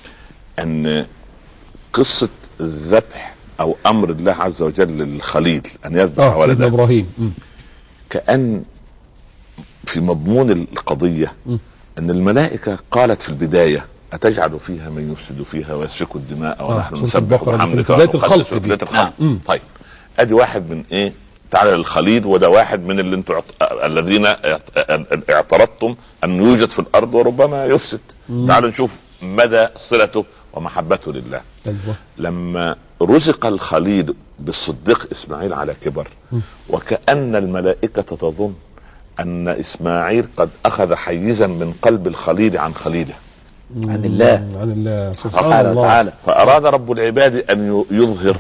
ان قصة الذبح او امر الله عز وجل للخليل ان يذبح ولده ابراهيم كأن في مضمون القضية ان الملائكة قالت في البداية اتجعل فيها من يفسد فيها ويسفك الدماء ونحن نسبح بحمدك ونقدس لك. طيب ادي واحد من ايه تعالى للخليل، وده واحد من اللي انتم الذين اعترضتم ان يوجد في الارض وربما يفسد. تعالوا نشوف مدى صلته ومحبته لله. لما رزق الخليل بالصديق اسماعيل على كبر وكأن الملائكة تظن ان اسماعيل قد اخذ حيزا من قلب الخليل عن خليله عن الله سبحانه وتعالى، فاراد رب العباد ان يظهر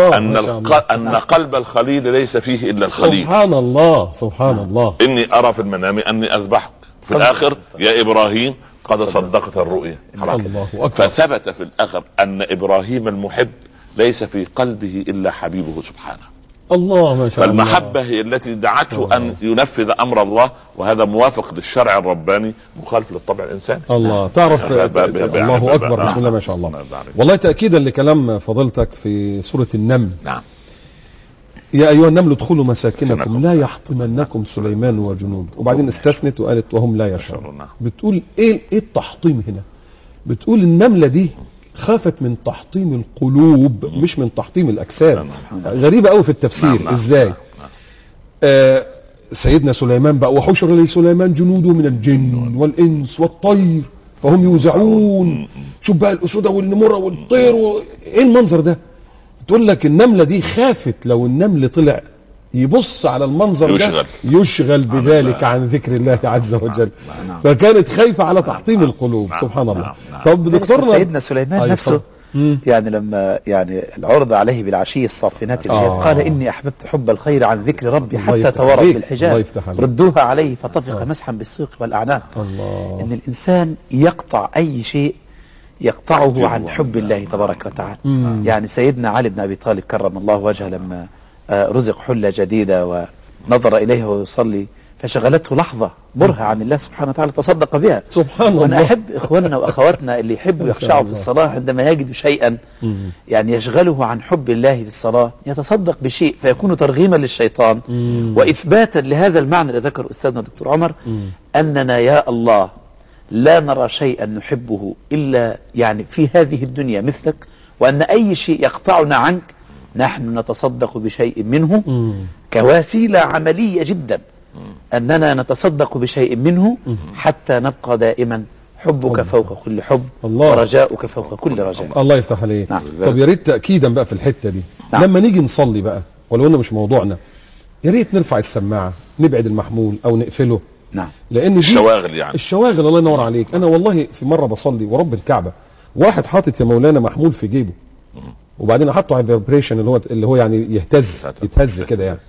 ان قلب الخليل ليس فيه الا الخليل. سبحان الله. اني ارى في المنام اني اذبحك، في الاخر يا ابراهيم قد صدقت الرؤيا. فثبت في الاخر ان ابراهيم المحب ليس في قلبه الا حبيبه سبحانه. الله ما شاء الله. فالمحبة هي التي دعته أن ينفذ أمر الله، وهذا موافق للشرع الرباني مخالف للطبع الإنساني. الله تعرف الله أكبر. بسم الله ما شاء الله. والله تأكيدا لكلام فضيلتك في سورة النمل. نعم. يا أيها النمل ادخلوا مساكنكم لا يحطمنكم سليمان وجنوده، وبعدين استثنت وقالت وهم لا يشعرون. بتقول إيه التحطيم هنا؟ بتقول النملة دي خافت من تحطيم القلوب مش من تحطيم الأجساد. غريبة قوي في التفسير. ازاي؟ سيدنا سليمان بقى وحشر لسليمان جنوده من الجن والإنس والطير فهم يوزعون. شوف بقى الأسودة والنمرة والطير ايه المنظر ده؟ تقول لك النملة دي خافت لو النمل طلع يبص على المنظر ده يشغل بذلك عن ذكر الله عز وجل. فكانت خايفة على تحطيم القلوب. سبحان الله. طب دكتورنا سيدنا سليمان نفسه يعني لما العرض عليه بالعشي الصافنات قال إني أحببت حب الخير عن ذكر ربي حتى توارت بالحجاب ردوها عليه فطفق مسحا بالسوق والأعناق. إن الإنسان يقطع أي شيء يقطعه عن حب الله تبارك وتعالى. يعني سيدنا علي بن أبي طالب كرم الله وجهه لما رزق حلة جديدة ونظر إليها ويصلي فشغلته لحظة برهة عن الله سبحانه وتعالى تصدق بها. سبحان الله. وأنا أحب إخواننا وأخواتنا اللي يحبوا يخشعوا في الصلاة عندما يجدوا شيئا يعني يشغله عن حب الله في الصلاة يتصدق بشيء فيكون ترغيما للشيطان وإثباتا لهذا المعنى اللي ذكر أستاذنا دكتور عمر أننا يا الله لا نرى شيئا نحبه إلا يعني في هذه الدنيا مثلك، وأن أي شيء يقطعنا عنك نحن نتصدق بشيء منه كوسيلة عملية جدا أننا نتصدق بشيء منه حتى نبقى دائما حبك فوق كل حب، الله. ورجاؤك فوق كل رجاء. الله يفتح عليك. نعم. طب يا ريت تاكيدا بقى في الحته دي، نعم. لما نيجي نصلي بقى ولو انه مش موضوعنا، يا ريت نرفع السماعه، نبعد المحمول او نقفله، نعم. لان دي الشواغل يعني. الشواغل. الله ينور عليك. انا والله في مره بصلي ورب الكعبه، واحد حاطط يا مولانا محمول في جيبه، وبعدين حطه على الفيبريشن اللي هو يعني يتهز كده يعني،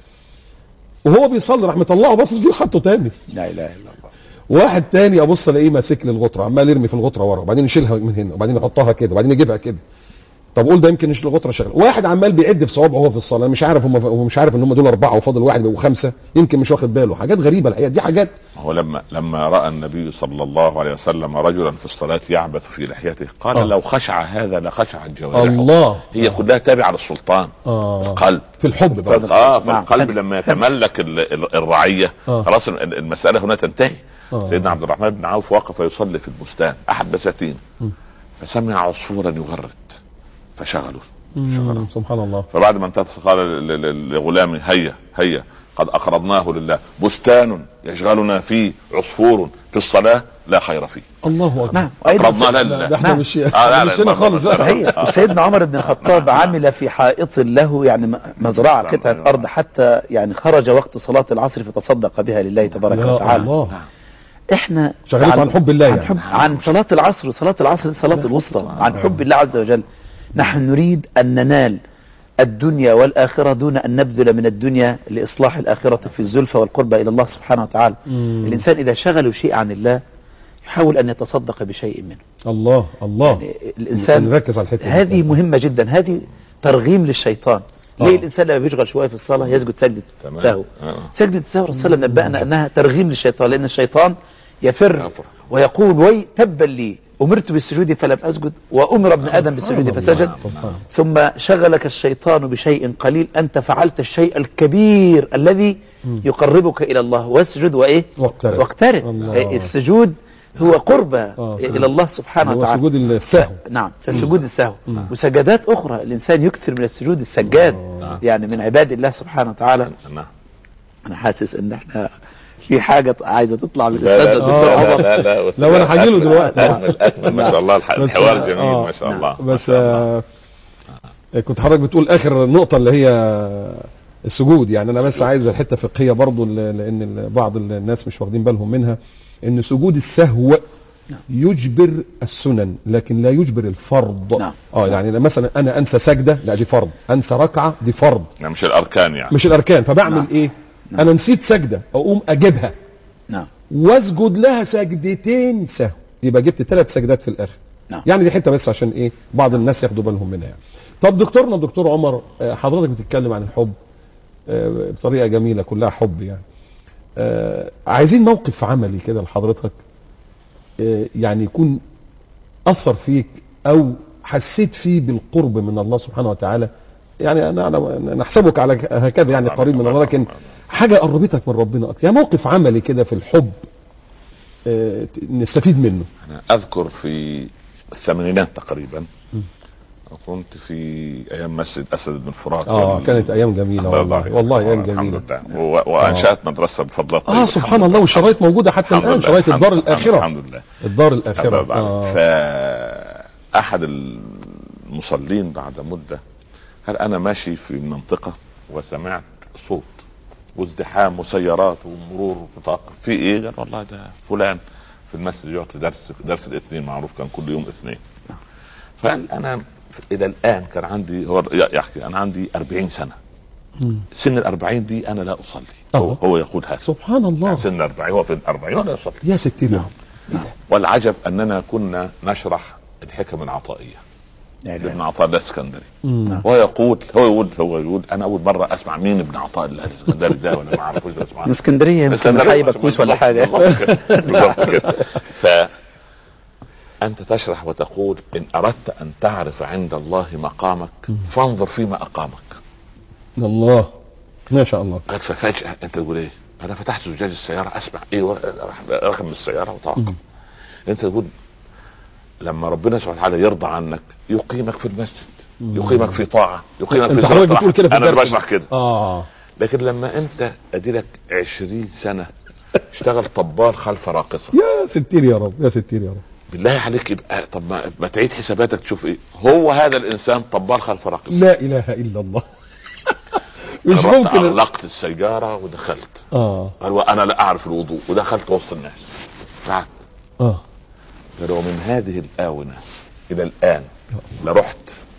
وهو بيصلي راح مطلعه باصص فيه وحطه تاني. لا اله الا الله. واحد تاني ابص الاقيه ماسك لي الغطره، عمال يرمي في الغطره ورا، وبعدين يشيلها من هنا، وبعدين يحطها كده، وبعدين يجيبها كده. طب قول ده يمكن مش الغطره شغاله. واحد عمال بيعد في صوابعه وهو في الصلاه، مش عارف هو مش عارف ان هم دول 4 وفاضل واحد بيبقوا 5، يمكن مش واخد باله. حاجات غريبه الحقيقه دي، حاجات. هو لما راى النبي صلى الله عليه وسلم رجلا في الصلاه يعبث في لحيته قال لو خشع هذا لخشع الجوارح. الله. هي كلها تابعه للسلطان. القلب في الحب بقى. فالقلب لما يتملك الرعيه خلاص المساله هنا تنتهي. سيدنا عبد الرحمن بن عوف وقف يصلي في البستان احد بساتين، فسمع عصفورا يغرد فشغله. سبحان الله. فبعد ما انتهى قال لغلامه هيا قد اقرضناه لله، بستان يشغلنا فيه عصفور في الصلاه لا خير فيه. الله اكبر. نعم. اقرضنا لله. ده احنا مش هنا خالص. صحيح. وسيدنا عمر بن الخطاب عمل في حائط له يعني مزرعه قطعه ارض، حتى يعني خرج وقت صلاة العصر فتصدق بها لله تبارك وتعالى. الله. احنا شغالين عن حب الله يعني. عن صلاة العصر، وصلاة العصر صلاة الوسطى، عن حب الله عز وجل. نحن نريد أن ننال الدنيا والآخرة دون أن نبذل من الدنيا لإصلاح الآخرة في الزلفى والقربة إلى الله سبحانه وتعالى. الإنسان إذا شغله شيء عن الله يحاول أن يتصدق بشيء منه. الله الله. يعني الإنسان نركز على الحتة هذه مهمة جدا، هذه ترغيم للشيطان. ليه الإنسان لما بيشغل شوية في الصلاة يسجد سجدة سهو؟ سجدة السهو الرسول صلى الله عليه وسلم نبأنا أنها ترغيم للشيطان، لأن الشيطان يفر ويقول وي تبا لي أمرت بالسجود فلم أسجد، وأمر ابن آدم بالسجود فسجد. ثم شغلك الشيطان بشيء قليل، أنت فعلت الشيء الكبير الذي يقربك إلى الله. واسجد وإيه؟ واقترب. السجود هو قربة إلى الله سبحانه وتعالى. سجود السهو. نعم، فسجود السهو. وسجدات أخرى الإنسان يكثر من السجود السجاد، يعني من عباد الله سبحانه وتعالى. أنا حاسس إن احنا في حاجة عايزة تطلع من الأستاذ الدكتور عمر. لا أنا هجيله دلوقتي. أكمل ما شاء الله. الحوار جميل ما شاء الله. بس كنت حضرتك بتقول آخر نقطة اللي هي السجود، يعني أنا بس عايز الحتة فقهية برضو، لأن بعض الناس مش واخدين بالهم منها، إن سجود السهو يجبر السنن لكن لا يجبر الفرض. يعني مثلا أنا أنسى سجدة، لا دي فرض. أنسى ركعة دي فرض. يعني مش الأركان يعني. مش الأركان. فبعمل إيه؟ انا نسيت سجدة اقوم اجيبها واسجد لها سجدتين سهو، يبقى جبت 3 سجدات في الاخر. يعني دي حته بس عشان ايه بعض الناس ياخدوا بالهم منها يعني. طب دكتورنا الدكتور عمر، حضرتك بتتكلم عن الحب بطريقه جميله كلها حب يعني. عايزين موقف عملي كده لحضرتك يعني يكون اثر فيك او حسيت فيه بالقرب من الله سبحانه وتعالى. يعني انا نحسبك على هكذا يعني قريب من الله، لكن حاجه قربتك من ربنا اكتر، يعني موقف عملي كده في الحب نستفيد منه. انا اذكر في الثمانينات تقريبا كنت في ايام مسجد اسد بن فرات. كانت ايام جميله والله ايام جميله. الحمد لله. وانشات مدرسه بفضل الله. سبحان الله. والشرايط موجوده حتى الان، شرايط الدار الاخره. الحمد لله. الدار الاخره. فاحد المصلين بعد مده هل انا ماشي في منطقه وسمعت صوت وازدحام وسيارات ومرور بطاقه في ايه؟ قال والله ده فلان في المسجد يعطي درس الاثنين، معروف كان كل يوم اثنين. فقال انا الى الان كان عندي، هو يحكي انا عندي 40 سنه. سن ال40 دي انا لا اصلي. هو يقول هذا. سبحان الله. يعني سن 40 هو في ال40 ولا يصلي. يا ستير يا رب. والعجب اننا كنا نشرح الحكم العطائيه ابن عطاء الاسكندري، هو يقول انا اول مره اسمع مين ابن عطاء الاسكندري ده، ولا ما اعرفوش اسمه. الاسكندريه يمكن حي بكوس ولا حاجه. بالضبط كده. فانت تشرح وتقول ان اردت ان تعرف عند الله مقامك فانظر فيما اقامك. الله ما شاء الله. قال ففجاه انت تقول ايه؟ انا فتحت زجاج السياره اسمع ايه، رقم السياره وتوقف. انت تقول لما ربنا سبحانه وتعالى يرضى عنك يقيمك في المسجد، يقيمك في طاعة، يقيمك في صلاة. بتقول كده في انا بشرح كده. لكن لما انت اديلك 20 سنة اشتغل طبال خلف راقصة. يا ستير يا رب، يا ستير يا رب. بالله عليك يبقى طب ما تعيد حساباتك تشوف ايه هو هذا الانسان طبال خلف راقص. لا اله الا الله. مش ممكن ممكن. اغلقت السيجاره ودخلت قال وانا لا اعرف الوضوء ودخلت وسط الناس قعدت لو من هذه الاونه الى الان لرحت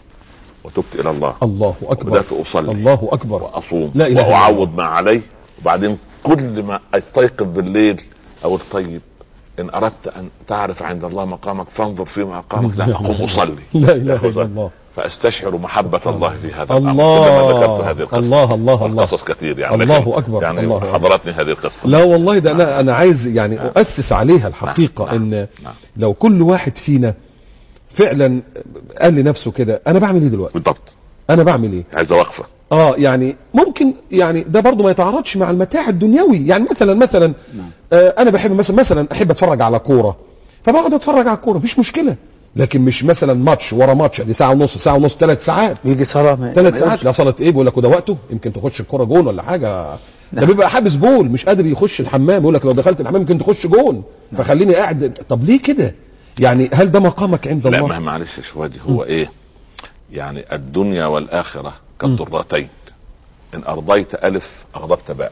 وتبت الى الله. الله اكبر. وبدات اصلي. الله اكبر. واصوم لا إله إلا واعوض ما علي. وبعدين كل ما استيقظ بالليل اقول طيب ان اردت ان تعرف عند الله مقامك فانظر في مقامك. لا اقوم اصلي. لا اله الا الله. فاستشعر محبة الله في هذا الامر. الله. كلما ذكرت هذه القصة. الله قصص كثير يعني. الله اكبر. يعني الله حضرتني هذه القصة. لا والله ده انا عايز يعني اؤسس عليها الحقيقة. ان لو كل واحد فينا فعلا قال لنفسه كده انا بعمل ايه دلوقتي؟ بالضبط. انا بعمل ايه؟ عايز وقفة. يعني ممكن يعني ده برضو ما يتعارضش مع المتاع الدنيوي. يعني مثلا انا بحب مثلا احب اتفرج على كورة فبقعد اتفرج على الكورة مفيش مشكلة. لكن مش مثلا ماتش ورا ماتش دي ساعة ونص 3 ساعات. يجي صلاة 3 ساعات. لا صلاة ايه؟ بيقول لك وده وقته يمكن تخش الكرة جون ولا حاجة. ده بيبقى حابس بول مش قادر يخش الحمام يقول لك لو دخلت الحمام يمكن تخش جون فخليني قاعد. طب ليه كده؟ يعني هل ده مقامك عند الله؟ لا معلش يا شوادي هو ايه يعني الدنيا والاخرة كالضرتين ان ارضيت الف اغضبت باء.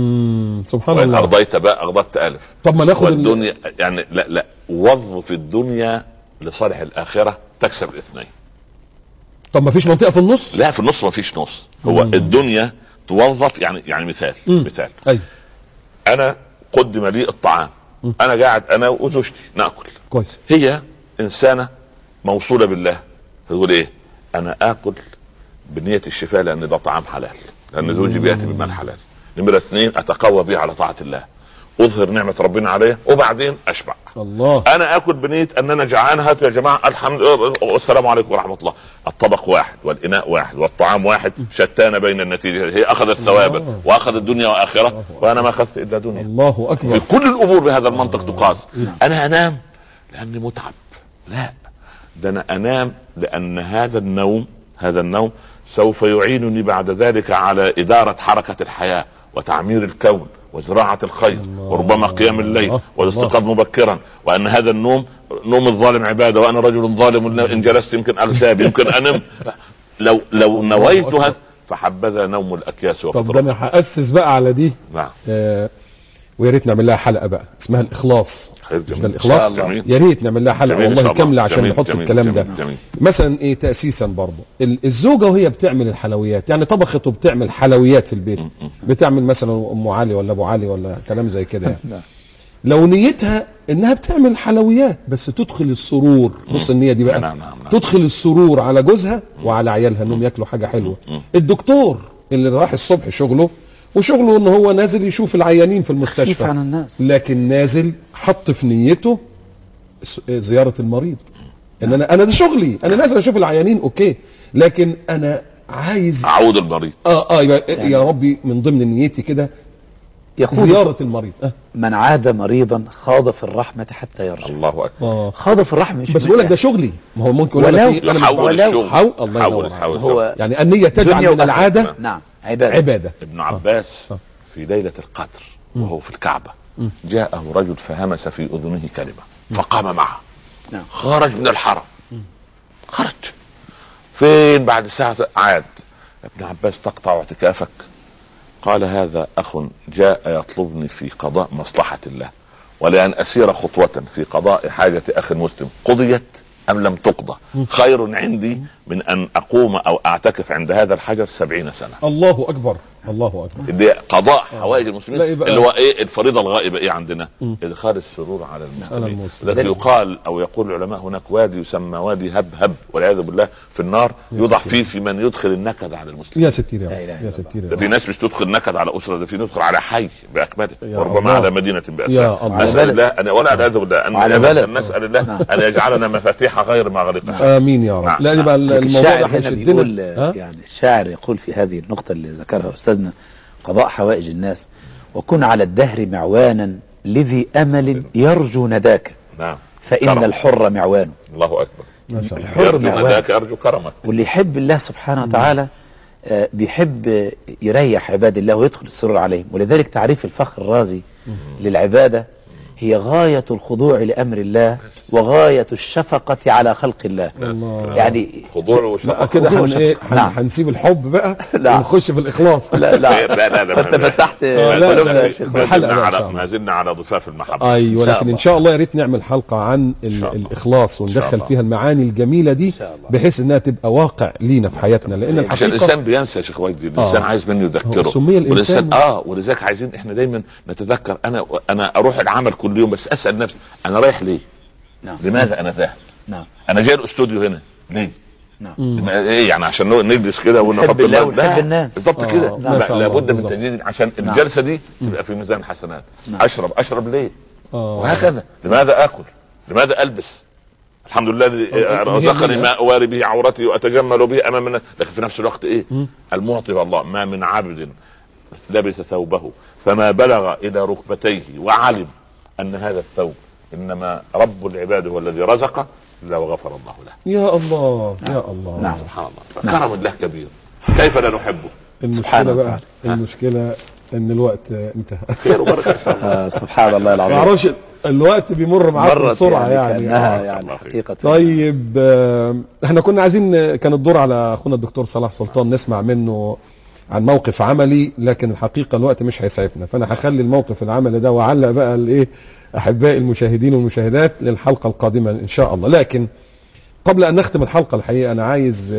سبحان وان الله. ارضيت باء اغضبت الف. طب ما ناخد والدنيا يعني لا وظف الدنيا لصالح الاخرة تكسب الاثنين. طب ما فيش منطقة في النص؟ لا في النص ما فيش نص. هو الدنيا توظف يعني مثال. أيوة. انا قدم لي الطعام انا قاعد انا وزوجتي ناكل كويس. هي انسانة موصولة بالله فتقول ايه انا اكل بنية الشفاء لان ده طعام حلال لان زوجي بيأتي بمال حلال. نمرة 2 اتقوى به على طاعة الله اظهر نعمة ربنا عليا وبعدين اشبع. الله. انا اكل بنية ان انا جعان هاتوا يا جماعة الحمد لله والسلام عليكم ورحمة الله. الطبق واحد والاناء واحد والطعام واحد شتان بين النتيجة. هي اخذت ثوابا واخذت الدنيا واخرة وانا ما اخذت الا دنيا. الله اكبر. في كل الامور بهذا المنطق تقاس. انا انام لاني متعب. لا ده انا انام لان هذا النوم سوف يعينني بعد ذلك على ادارة حركة الحياة وتعمير الكون وزراعة الخير وربما قيام الليل والاستيقاظ مبكرا. وان هذا النوم نوم الظالم عبادة وانا رجل ظالم ان جلست يمكن ارتاب يمكن انم. لو نويتها فحبذا نوم الاكياس. طب ده انا هأسس بقى على دي. نعم. ويا ريت نعمل لها حلقة بقى اسمها الاخلاص. مش ده الاخلاص. يا ريت نعمل لها حلقة والله كاملة عشان نحط الكلام ده. مثلا ايه تأسيسا برضه الزوجة وهي بتعمل الحلويات يعني طبخت وبتعمل حلويات في البيت بتعمل مثلا ام علي ولا ابو علي ولا كلام زي كده يعني. لو نيتها انها بتعمل حلويات بس تدخل السرور. بص النية دي بقى تدخل السرور على جوزها وعلى عيالها انهم ياكلوا حاجة حلوة. الدكتور اللي راح الصبح وشغله ان هو نازل يشوف العيانين في المستشفى عن الناس. لكن نازل حط في نيته زيارة المريض. ان انا ده شغلي انا نازل اشوف العيانين اوكي لكن انا عايز اعود المريض. يعني يا ربي من ضمن نيتي كده زيارة المريض. من عاد مريضا خاض في الرحمة حتى يرجع. الله اكبر. خاض في الرحمة. بس بقول لك ده شغلي. ما هو ممكن يقول لك انا يحول الشغل. الله ينور. هو يعني النية تجعل من العادة. نعم عبادة. ابن عباس في ليلة القدر وهو في الكعبة جاءه رجل فهمس في اذنه كلمة فقام معه. خرج من الحرم. خرج فين بعد ساعة عاد. ابن عباس تقطع اعتكافك؟ قال هذا اخ جاء يطلبني في قضاء مصلحة الله ولأن اسير خطوة في قضاء حاجة اخ مسلم قضيت ام لم تقضى خير عندي من ان اقوم او اعتكف عند هذا الحجر 70 سنة. الله اكبر. الله اكبر. اللي قضاء حوائج المسلمين اللي هو ايه الفريضة الغائبة ايه عندنا ادخال السرور على المسلمين. الذي يقال او يقول العلماء هناك وادي يسمى وادي هب والعياذ بالله في النار يوضع فيه في من يدخل النكد على المسلمين. يا ستير يا ستير. ده في ناس مش تدخل نكد على اسرة ده في ندخل على حي باكمله وربما على مدينة باسرها. اسال الله ان ولا العياذ بالله ان نسال الله ان يجعلنا مفاتيح غير مغاليق. امين يا رب. لا يبقى الموضوع ده هيشدنا. يعني الشاعر يقول في هذه النقطة اللي ذكرها استاذنا قضاء حوائج الناس وكن على الدهر معوانا لذي امل يرجو نداك. نعم. فان كرم. الحر معوانه. الله اكبر. الحر نداك ارجو كرمك. واللي يحب الله سبحانه وتعالى بيحب يريح عباد الله ويدخل السرور عليهم. ولذلك تعريف الفخر الرازي للعبادة هي غاية الخضوع لأمر الله وغاية الشفقة على خلق الله. يعني خضوع لا وشفقة. كده نعم. هنسيب الحب بقى لا. ونخش في الإخلاص. لا لا انت فتحت لا، قلوبنا لا، يا شيخ. ما زلنا على ضفاف المحبة. ايوه، لكن ان شاء الله يا ريت نعمل حلقه عن شاء الله. الاخلاص إن شاء وندخل الله. فيها المعاني الجميله دي شاء الله. بحيث انها تبقى واقع لينا في حياتنا، لان عشان الحقيقه الانسان بينسى يا شيخ وجدي، الانسان عايز منه يذكره. هو سمي الإنسان ولذلك عايزين احنا دايما نتذكر. انا اروح العمل كل يوم بس اسال نفسي انا رايح ليه؟ نعم. لماذا انا ذاهب؟ نعم. انا جاي الاستوديو هنا ليه؟ نعم. ايه يعني عشان نجلس كده نحب الله ونحب الناس. بالضبط كده. ما شاء الله، لابد من بالضبط. تجديد عشان الجلسه دي تبقى في ميزان الحسنات. نعم. اشرب ليه؟ وهكذا. لماذا اكل؟ لماذا البس؟ الحمد لله الذي رزقني ما اواري به عورتي واتجمل به امام الناس، لكن في نفس الوقت ايه؟ المعطي الله. ما من عبد لبس ثوبه فما بلغ الى ركبتيه وعلم ان هذا الثوب انما رب العباد هو الذي رزقه الا وغفر الله له. يا الله يا الله. نعم. سبحان الله. فكرم الله كبير، كيف لا نحبه؟ المشكله بقى المشكله ان الوقت انتهى. خير وبركه ان شاء الله. سبحان الله العظيم. ما اعرفش الوقت بيمر معاك مرت بسرعه يعني. كأنها يعني حقيقة. طيب احنا كنا عايزين، كان الدور على اخونا الدكتور صلاح سلطان نسمع منه عن موقف عملي، لكن الحقيقه الوقت مش هيسعفنا، فانا هخلي الموقف العملي ده واعلق بقى الايه احبائي المشاهدين والمشاهدات للحلقه القادمه ان شاء الله. لكن قبل ان نختم الحلقه الحقيقه انا عايز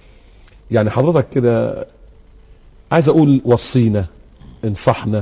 يعني حضرتك كده عايز اقول وصينا، انصحنا،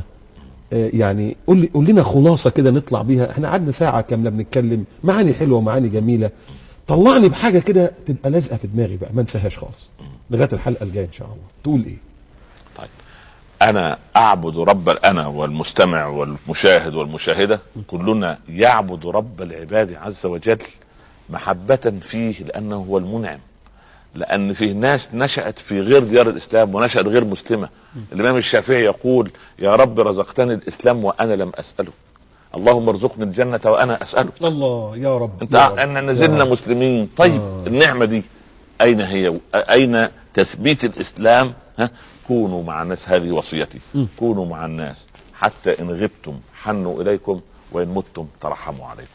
يعني قول لنا خلاصه كده نطلع بيها. احنا قعدنا ساعه كامله بنتكلم، معاني حلوه ومعاني جميله، طلعني بحاجه كده تبقى لازقه في دماغي بقى ما انساهاش خالص لغايه الحلقه الجايه ان شاء الله. تقول ايه؟ طيب انا اعبد رب، انا والمستمع والمشاهد والمشاهده كلنا يعبد رب العباد عز وجل محبه فيه، لانه هو المنعم. لان فيه ناس نشأت في غير ديار الاسلام ونشأت غير مسلمه. الامام الشافعي يقول يا رب رزقتني الاسلام وانا لم اساله، اللهم ارزقني الجنه وانا اساله. الله يا رب. انت ان نزلنا مسلمين. طيب النعمه دي اين هي؟ اين تثبيت الاسلام؟ كونوا مع الناس، هذه وصيتي. كونوا مع الناس حتى ان غبتم حنوا اليكم وان متم ترحموا عليكم.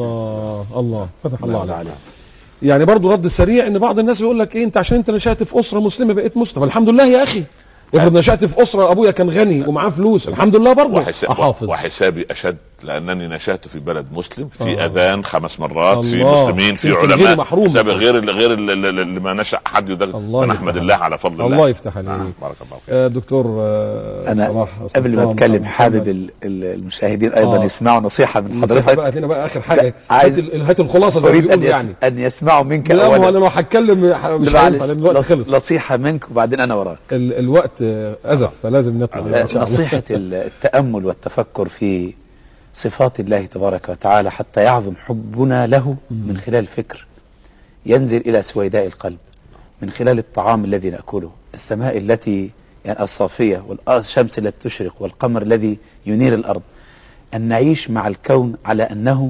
الله فتح الله عليك. يعني برضو رد سريع ان بعض الناس يقول لك ايه، انت عشان انت نشأت في اسره مسلمه بقيت مسلم. الحمد لله يا اخي، افرض نشأت في اسره ابويا كان غني ومعاه فلوس، الحمد لله برضو احافظ. وحسابي اشد لانني نشأت في بلد مسلم، في اذان 5 مرات، في مسلمين، في غير علماء، محروم غير اللي ما نشأ حد يدرك. فنحمد الله على فضل الله. الله يفتح عليك. بارك الله فيك. دكتور انا صلاح قبل ما اتكلم حابب المشاهدين ايضا يسمعوا نصيحه من حضرتك. بقى هنا بقى اخر حاجه، هات الخلاصه زي ما اريد بيقولوا يعني ان يسمعوا منك لا اولا. انا لو هتكلم مش هينفع لان الوقت خلص. نصيحه منك وبعدين انا وراك. الوقت ازف فلازم نطلع. نصيحه التامل والتفكر في صفات الله تبارك وتعالى حتى يعظم حبنا له من خلال الفكر، ينزل إلى سويداء القلب من خلال الطعام الذي نأكله، السماء التي يعني الصافية، والشمس التي تشرق، والقمر الذي ينير الأرض. أن نعيش مع الكون على أنه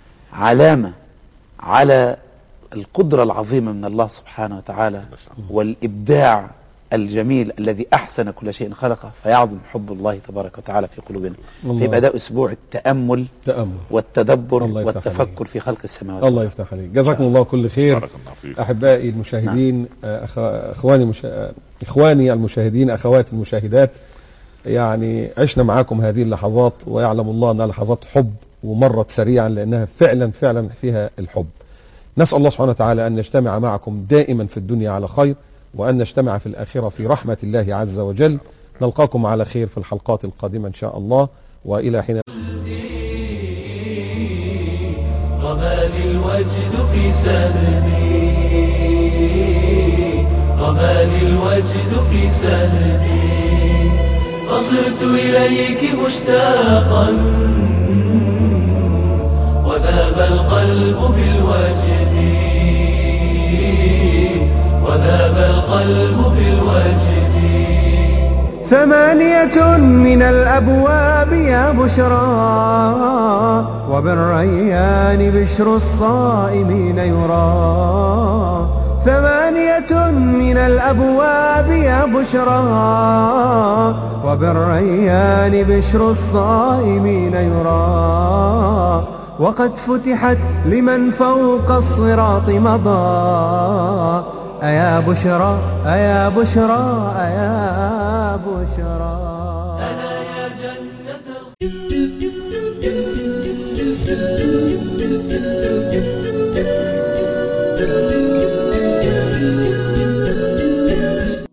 علامة على القدرة العظيمة من الله سبحانه وتعالى والإبداع الجميل الذي أحسن كل شيء خلقه، فيعظم حب الله تبارك وتعالى في قلوبنا. فيبقى ده أسبوع التأمل والتدبر والتفكر في خلق السماوات. الله يفتح عليك. جزاكم الله كل خير. بارك الله فيك. أحبائي المشاهدين، إخواني المشاهدين، أخواتي المشاهدات، يعني عشنا معاكم هذه اللحظات، ويعلم الله أنها لحظات حب ومرت سريعا لأنها فعلا فيها الحب. نسأل الله سبحانه وتعالى أن نجتمع معكم دائما في الدنيا على خير، وأن نجتمع في الآخرة في رحمة الله عز وجل. نلقاكم على خير في الحلقات القادمة إن شاء الله، وإلى حين. رماني الوجد في سهدي، رماني الوجد في سهدي، فصرت إليك مشتاقا وذاب القلب بالوجد، وذاب القلب بالوجد. 8 من الأبواب يا بشرى، وبالريان بشر الصائمين يرى. 8 من الأبواب يا بشرى، وبالريان بشر الصائمين يرى، وقد فتحت لمن فوق الصراط مضى. أيا بشرى أيا بشرى أيا بشرى.